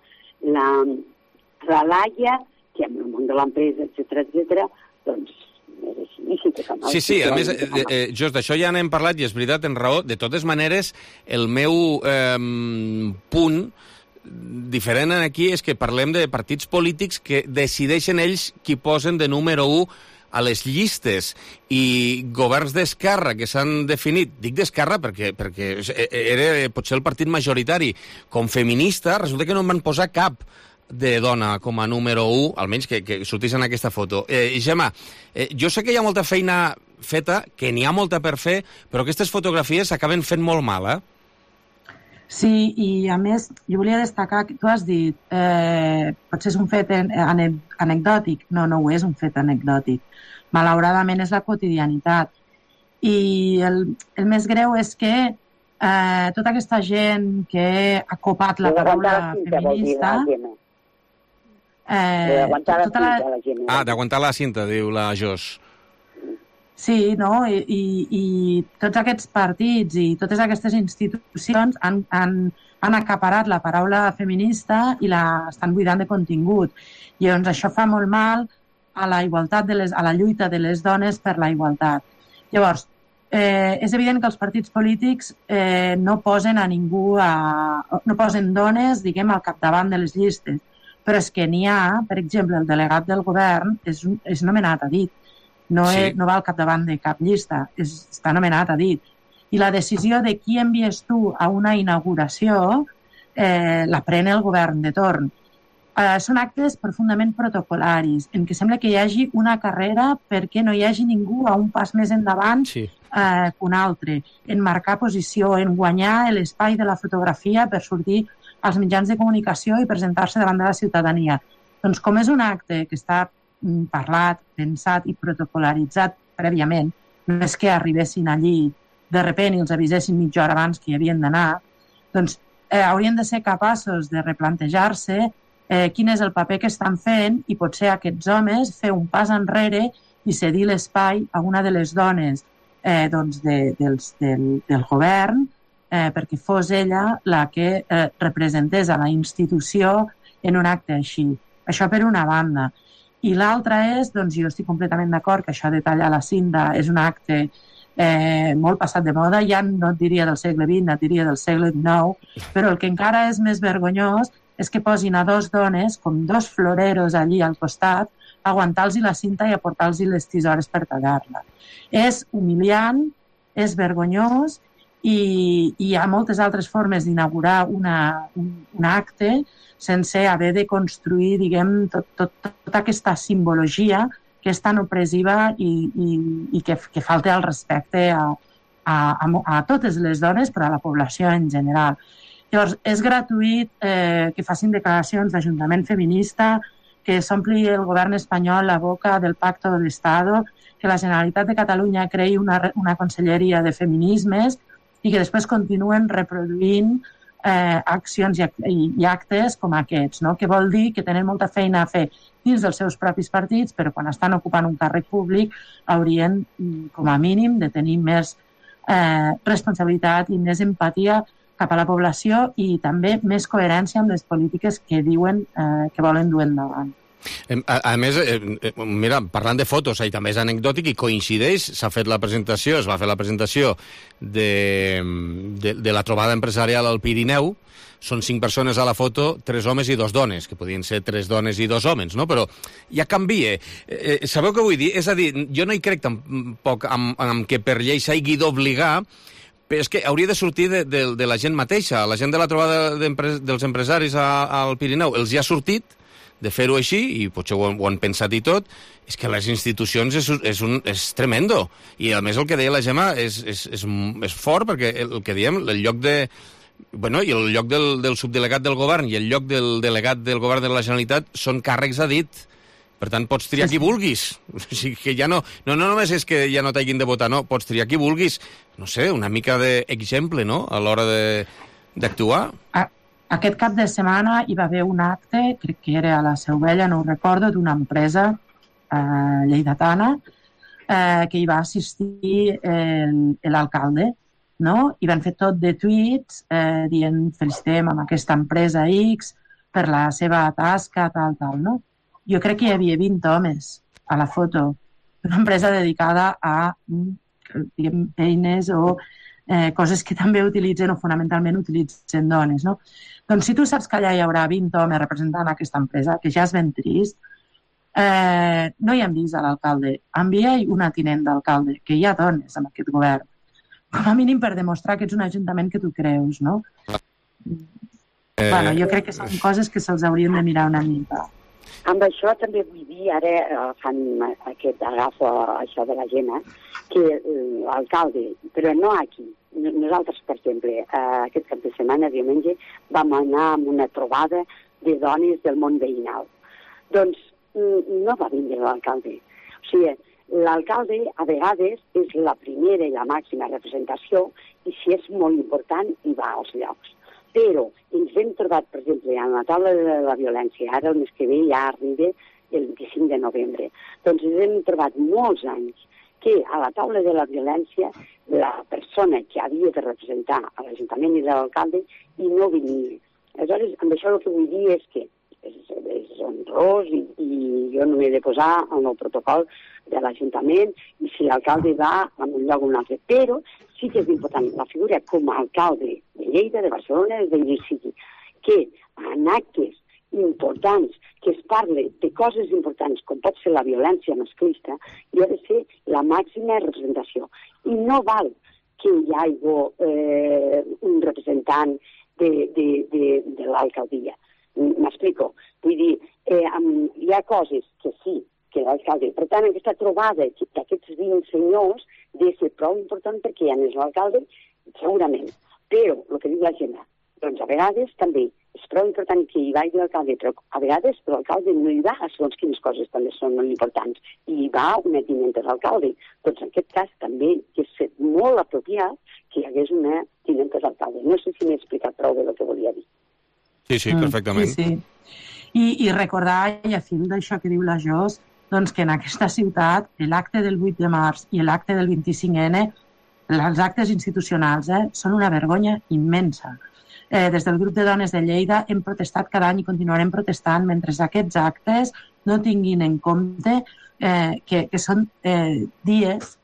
Laia, que en el món de l'empresa, etcètera, doncs Sí, a més, just d'això ja n'hem parlat i és veritat, en raó. De totes maneres, el meu punt diferent aquí és que parlem de partits polítics que decideixen ells qui posen de número 1 a les llistes, i governs d'esquerra que s'han definit, dic d'esquerra perquè era potser el partit majoritari, com feminista, resulta que no en van posar cap de dona com a número 1, almenys que sortís en aquesta foto. Gemma, jo sé que hi ha molta feina feta, que n'hi ha molta per fer, però aquestes fotografies s'acaben fent molt mal, Sí, i a més, jo volia destacar que tu has dit potser és un fet anecdòtic. No ho és un fet anecdòtic. Malauradament és la quotidianitat. I el més greu és que tota aquesta gent que ha copat la paraula feminista... d'aguantar la cinta, diu la Jos. Sí, no? I tots aquests partits i totes aquestes institucions han acaparat la paraula feminista i estan buidant de contingut. I doncs això fa molt mal a la igualtat a la lluita de les dones per la igualtat. Llavors, és evident que els partits polítics no posen a ningú, no posen dones, diguem, al capdavant de les llistes. Però és que n'hi ha, per exemple, el delegat del govern és nomenat a dit. No va al capdavant de cap llista, està nomenat a dit. I la decisió de qui envies tu a una inauguració la pren el govern de torn. Són actes profundament protocolaris, en què sembla que hi hagi una carrera perquè no hi hagi ningú a un pas més endavant que un altre, en marcar posició, en guanyar l'espai de la fotografia per sortir als mitjans de comunicació i presentar-se davant de la ciutadania. Doncs com és un acte que està parlat, pensat i protocolaritzat prèviament, no és que arribessin allí de repent i els avisessin mitja hora abans que hi havien d'anar, doncs haurien de ser capaços de replantejar-se quin és el paper que estan fent i potser aquests homes fer un pas enrere i cedir l'espai a una de les dones del govern perquè fos ella la que representés a la institució en un acte així. Això per una banda. I l'altra és, doncs jo estic completament d'acord que això de tallar la cinta és un acte molt passat de moda, ja no et diria del segle XX, et diria del segle XIX, però el que encara és més vergonyós és que posin a dos dones, com dos floreros allí al costat, a aguantar-los la cinta i a portar-los les tisores per tallar-la. És humiliant, és vergonyós i hi ha moltes altres formes d'inaugurar un acte sense haver de construir, diguem, tota aquesta simbologia que és tan opressiva i que falta el respecte a totes les dones, però a la població en general. Llavors, és gratuït que facin declaracions d'Ajuntament feminista, que s'ompli el govern espanyol la boca del Pacto de Estado, que la Generalitat de Catalunya creï una conselleria de feminismes i que després continuen reproduint accions i actes com aquests, no? Que vol dir que tenen molta feina a fer dins dels seus propis partits, però quan estan ocupant un càrrec públic haurien, com a mínim, de tenir més responsabilitat i més empatia cap a la població i també més coherència amb les polítiques que diuen que volen dur endavant. A més, mira, parlant de fotos, també és anecdòtic i coincideix, es va fer la presentació de la trobada empresarial al Pirineu, són 5 persones a la foto, 3 homes i 2 dones, que podien ser 3 dones i 2 homes, no? Però ja canvia. Sabeu què vull dir? És a dir, jo no hi crec tampoc amb que per llei s'hagi d'obligar, però és que hauria de sortir de la gent mateixa. La gent de la trobada dels empresaris al Pirineu els hi ha sortit de fer-ho així, i potser ho han pensat i tot, és que les institucions és tremendo. I a més el que deia la Gemma és fort, perquè el que diem, el lloc de... Bueno, i el lloc del subdelegat del govern i el lloc del delegat del govern de la Generalitat són càrrecs a dit. Per tant, pots triar qui vulguis. O sigui que ja no només és que ja no t'hagin de votar, no, pots triar qui vulguis. No sé, una mica d'exemple, no?, a l'hora d'actuar. Aquest cap de setmana hi va haver un acte, crec que era a la Seu Vella, no ho recordo, d'una empresa lleidatana que hi va assistir l'alcalde, no? I van fer tot de tuits dient felicitem amb aquesta empresa X per la seva tasca, tal, no? Jo crec que hi havia 20 homes a la foto, una empresa dedicada a eines o coses que també utilitzen o fonamentalment utilitzen dones, no? Doncs si tu saps que allà hi haurà 20 homes representant aquesta empresa, que ja és ben trist, no hi envies a l'alcalde, envia-hi una tinent d'alcalde, que hi ha dones en aquest govern, com a mínim per demostrar que ets un ajuntament que tu creus, no? Bueno, jo crec que són coses que se'ls haurien de mirar una mica. Amb això també vull dir, ara fan agafo això de la gent, que l'alcalde, però no aquí, nosaltres, per exemple, aquest cap de setmana, diumenge, vam anar a una trobada de dones del món veïnal. Doncs no va vindre l'alcalde. O sigui, l'alcalde a vegades és la primera i la màxima representació i si és molt important hi va als llocs. Però ens hem trobat, per exemple, en la taula de la violència, ara el mes que ve ja arriba el 25 de novembre, doncs ens hem trobat molts anys que a la taula de la violència la persona que havia de representar a l'Ajuntament i l'alcalde i no venia. Aleshores, amb això el que vull dir és que és honrós i jo no m'he de posar en el protocol de l'Ajuntament i si l'alcalde va a un lloc o un altre. Però sí que és important la figura com a alcalde de Lleida, de Barcelona, de Lleida, que en actes importants, que es parli de coses importants, com pot ser la violència masclista, hi ha de ser la màxima representació. I no val que hi hagi un representant de l'alcaldia. M'explico. Vull dir, hi ha coses que sí, que l'alcalde... Per tant, aquesta trobada d'aquests 20 senyors de ser prou important perquè ja no és l'alcalde, segurament. Però, el que diu la gent, doncs a vegades també és prou important que hi vagi l'alcalde, però a vegades l'alcalde no hi va a segons quines coses també són molt importants. I hi va una tinenta d'alcalde. Doncs en aquest cas també és molt apropiat que hi hagués una tinenta d'alcalde. No sé si m'he explicat prou bé el que volia dir. Sí, perfectament. Sí. I recordar, i a fil d'això que diu la Jos, doncs que en aquesta ciutat l'acte del 8 de març i l'acte del 25N, els actes institucionals, són una vergonya immensa. Des del grup de dones de Lleida hem protestat cada any i continuarem protestant mentre aquests actes no tinguin en compte que són dies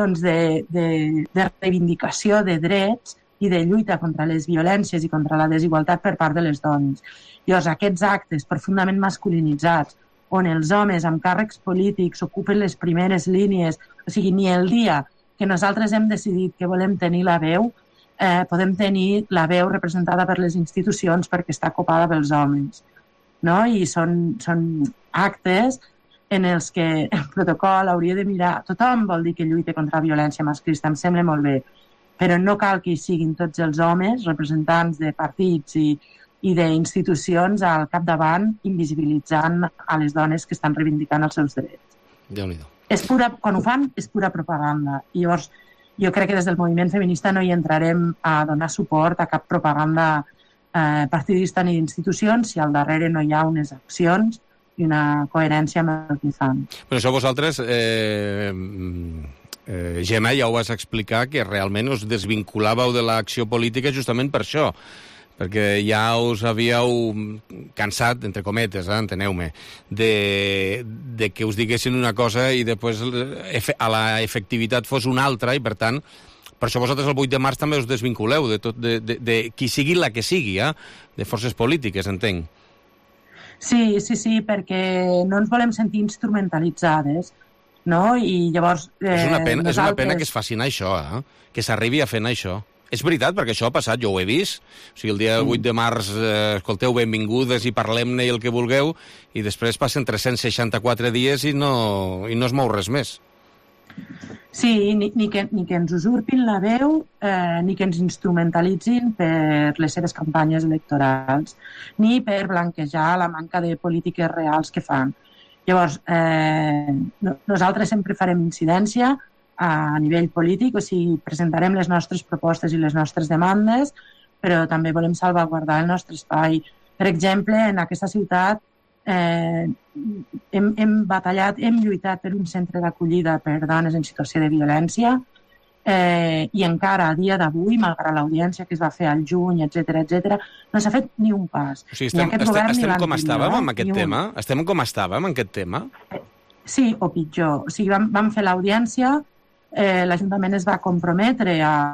de reivindicació de drets i de lluita contra les violències i contra la desigualtat per part de les dones. Llavors, aquests actes profundament masculinitzats, on els homes amb càrrecs polítics ocupen les primeres línies, o sigui, ni el dia que nosaltres hem decidit que volem tenir la veu, podem tenir la veu representada per les institucions perquè està copada pels homes. No? I són actes en els que el protocol hauria de mirar... Tothom vol dir que lluita contra la violència masclista, em sembla molt bé, però no cal que hi siguin tots els homes, representants de partits i d'institucions al capdavant, invisibilitzant a les dones que estan reivindicant els seus drets. Déu-n'hi-do. Quan ho fan, és pura propaganda. I llavors, jo crec que des del moviment feminista no hi entrarem a donar suport a cap propaganda partidista ni d'institucions si al darrere no hi ha unes accions i una coherència amb el que fan. Però això vosaltres, Gemma, ja ho vas explicar, que realment us desvinculàveu de l'acció política justament per això, perquè ja us havíeu cansat, entre cometes, enteneu-me, de que us diguessin una cosa i després a la efectivitat fos una altra, i per tant, per això vosaltres el 8 de març també us desvinculeu de qui sigui la que sigui, de forces polítiques, entenc. Sí, perquè no ens volem sentir instrumentalitzades, no? I llavors... És una pena que es faci això, que s'arribi a fer això. És veritat, perquè això ha passat, jo ho he vist. O sigui, el dia 8 de març, escolteu, benvingudes i parlem-ne i el que vulgueu, i després passen 364 dies i no es mou res més. Sí, ni que ens usurpin la veu, ni que ens instrumentalitzin per les seves campanyes electorals, ni per blanquejar la manca de polítiques reals que fan. Llavors, nosaltres sempre farem incidència a nivell polític, o sigui, presentarem les nostres propostes i les nostres demandes, però també volem salvaguardar el nostre espai. Per exemple, en aquesta ciutat hem batallat, hem lluitat per un centre d'acollida per dones en situació de violència i encara a dia d'avui, malgrat l'audiència que es va fer al juny, etc, no s'ha fet ni un pas. O sigui, estem com estàvem amb aquest tema? Estem com estàvem amb aquest tema? Sí, o pitjor. O sigui, vam fer l'audiència, l'Ajuntament es va comprometre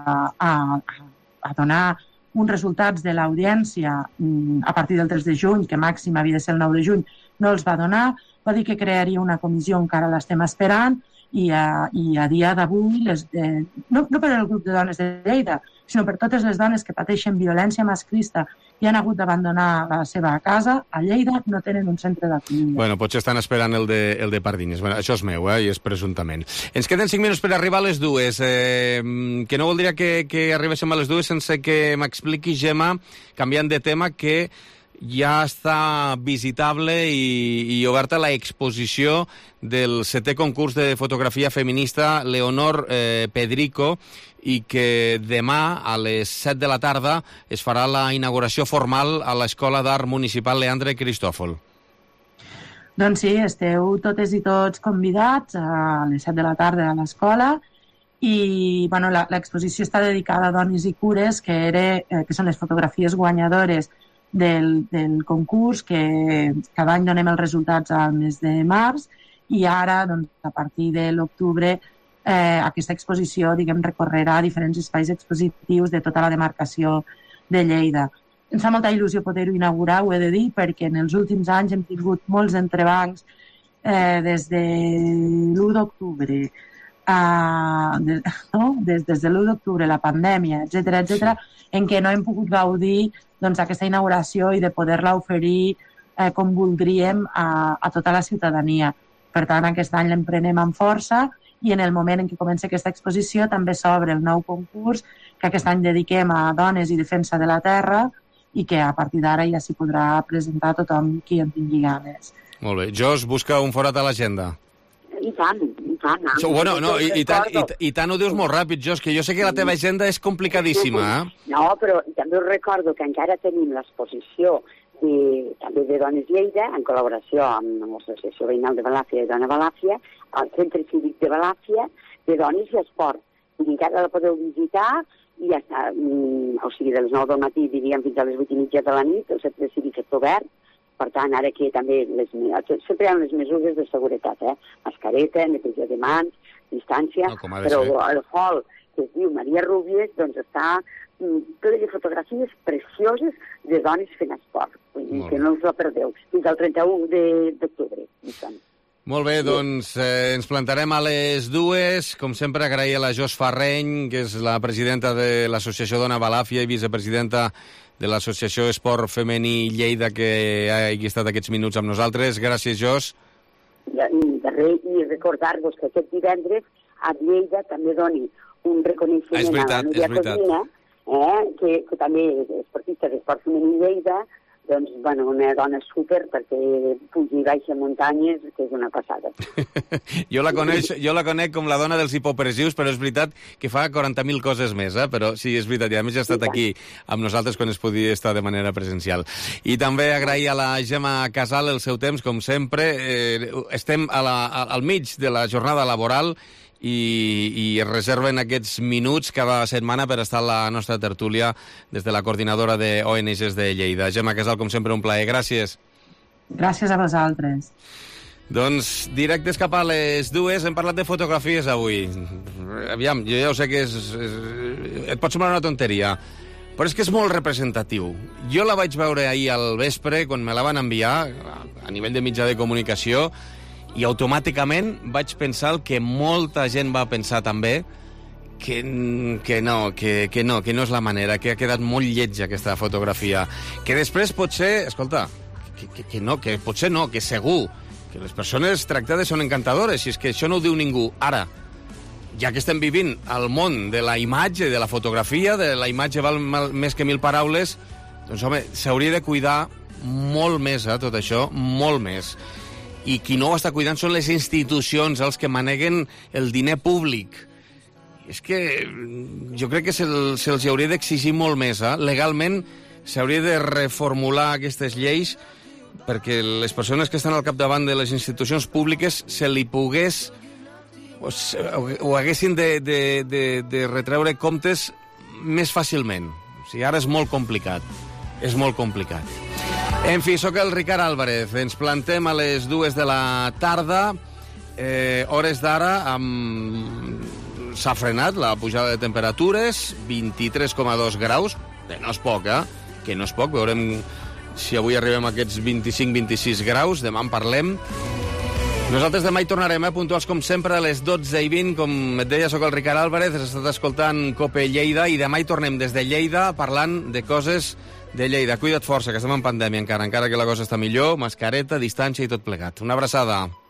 a donar uns resultats de l'audiència a partir del 3 de juny, que màxim havia de ser el 9 de juny, no els va donar, va dir que crearia una comissió, encara l'estem esperant, i a dia d'avui, no per al grup de dones de Lleida, sinó per totes les dones que pateixen violència masclista i han hagut d'abandonar la seva casa, a Lleida no tenen un centre d'acollida. Bueno, potser estan esperant el de Pardines. Bueno, això és meu, i és presumptament. Ens queden 5 minuts per arribar a les 2. Que no voldria que arribéssim a les 2 sense que m'expliqui, Gemma, canviant de tema, que ja està visitable i oberta la exposició del 7è concurs de fotografia feminista Leonor Pedrico, i que demà a les 7 de la tarda es farà la inauguració formal a l'Escola d'Art Municipal Leandre Cristòfol. Doncs sí, esteu totes i tots convidats a les 7 de la tarda a l'escola, i bueno, l'exposició està dedicada a dones i cures, que són les fotografies guanyadores del concurs, que cada any donem els resultats al mes de març, i ara, doncs, a partir de l'octubre, aquesta exposició, diguem, recorrerà diferents espais expositius de tota la demarcació de Lleida. Ens fa molta il·lusió poder-ho inaugurar, ho he de dir, perquè en els últims anys hem tingut molts entrebancs des de l'1 d'octubre, des de l'1 d'octubre, la pandèmia, etc, en què no hem pogut gaudir aquesta inauguració i de poder-la oferir com voldríem a tota la ciutadania. Per tant, aquest any l'emprenem amb força, i en el moment en què comença aquesta exposició també s'obre el nou concurs que aquest any dediquem a dones i defensa de la terra, i que a partir d'ara ja s'hi podrà presentar tothom qui en tingui ganes. Molt bé. Jos, busca un forat a l'agenda. I tant. Bueno, no, i tant ho dius molt ràpid, Jos, que jo sé que la teva agenda és complicadíssima. No, però també us recordo que encara tenim l'exposició també de Dones Lleida, en col·laboració amb l'Associació Veïnal de Balàfia i Dona Balàfia, al Centre Cívic de Balàfia, de Dones i Esport. I encara la podeu visitar, i ja està, o sigui, de les 9 del matí, diríem, fins a les 8:30 de la nit, el Centre Cívic està obert. Per tant, ara que també sempre hi ha unes mesures de seguretat, mascareta, neteja de mans, distància, però el hall que es diu Maria Rúbies, doncs està ple de fotografies precioses de dones fent esport. Vull dir que no us la perdeu. Fins al 31 d'octubre. Molt bé, doncs ens plantarem a les 2. Com sempre, agrair a la Jos Farreny, que és la presidenta de l'Associació Dona Balàfia i vicepresidenta de l'Associació Esport Femení Lleida, que hagi estat aquests minuts amb nosaltres. Gràcies, Jos. I recordar-vos que aquest divendres a Lleida també doni un reconeixement a la Núria Codina, que també és esportista d'Esport Femení Lleida, Doncs, bueno, una dona súper, perquè puja i baixa muntanyes, que és una passada. Jo la conec com la dona dels hipopressius, però és veritat que fa 40.000 coses més, però sí, és veritat, i a més ha estat aquí amb nosaltres quan es podia estar de manera presencial. I també agrair a la Gemma Casal el seu temps, com sempre. Estem al mig de la jornada laboral i es reserven aquests minuts cada setmana per estar a la nostra tertúlia des de la coordinadora de ONGs de Lleida. Gemma Casal, com sempre, un plaer. Gràcies. Gràcies a vosaltres. Doncs directes cap a les 2. Hem parlat de fotografies avui. Aviam, jo ja ho sé que et pot semblar una tonteria, però és que és molt representatiu. Jo la vaig veure ahir al vespre, quan me la van enviar, a nivell de mitjà de comunicació, i automàticament vaig pensar el que molta gent va pensar també, que no és la manera, que ha quedat molt lletja aquesta fotografia. Que després potser, escolta, que potser no, que segur, que les persones tractades són encantadores, i és que això no ho diu ningú. Ara, ja que estem vivint al món de la imatge, de la fotografia, de la imatge val més que 1000 paraules, doncs, home, s'hauria de cuidar molt més, tot això, molt més. I qui no ho està cuidant són les institucions, els que maneguen el diner públic. És que jo crec que se'ls hauria d'exigir molt més. Legalment s'hauria de reformular aquestes lleis perquè les persones que estan al capdavant de les institucions públiques se li pogués o haguessin de retreure comptes més fàcilment. O sigui, ara és molt complicat. És molt complicat. En fi, sóc el Ricard Álvarez. Ens plantem a les 2 de la tarda. Hores d'ara s'ha frenat la pujada de temperatures, 23,2 graus. No és poc, que no és poc. Veurem si avui arribem a aquests 25-26 graus. Demà en parlem. Nosaltres demà hi tornarem, puntuals com sempre, a les 12:20. Com et deia, sóc el Ricard Álvarez, has estat escoltant COPE Lleida, i demà hi tornem des de Lleida parlant de coses de Lleida. Cuida't força, que estem en pandèmia encara que la cosa està millor, mascareta, distància i tot plegat. Una abraçada.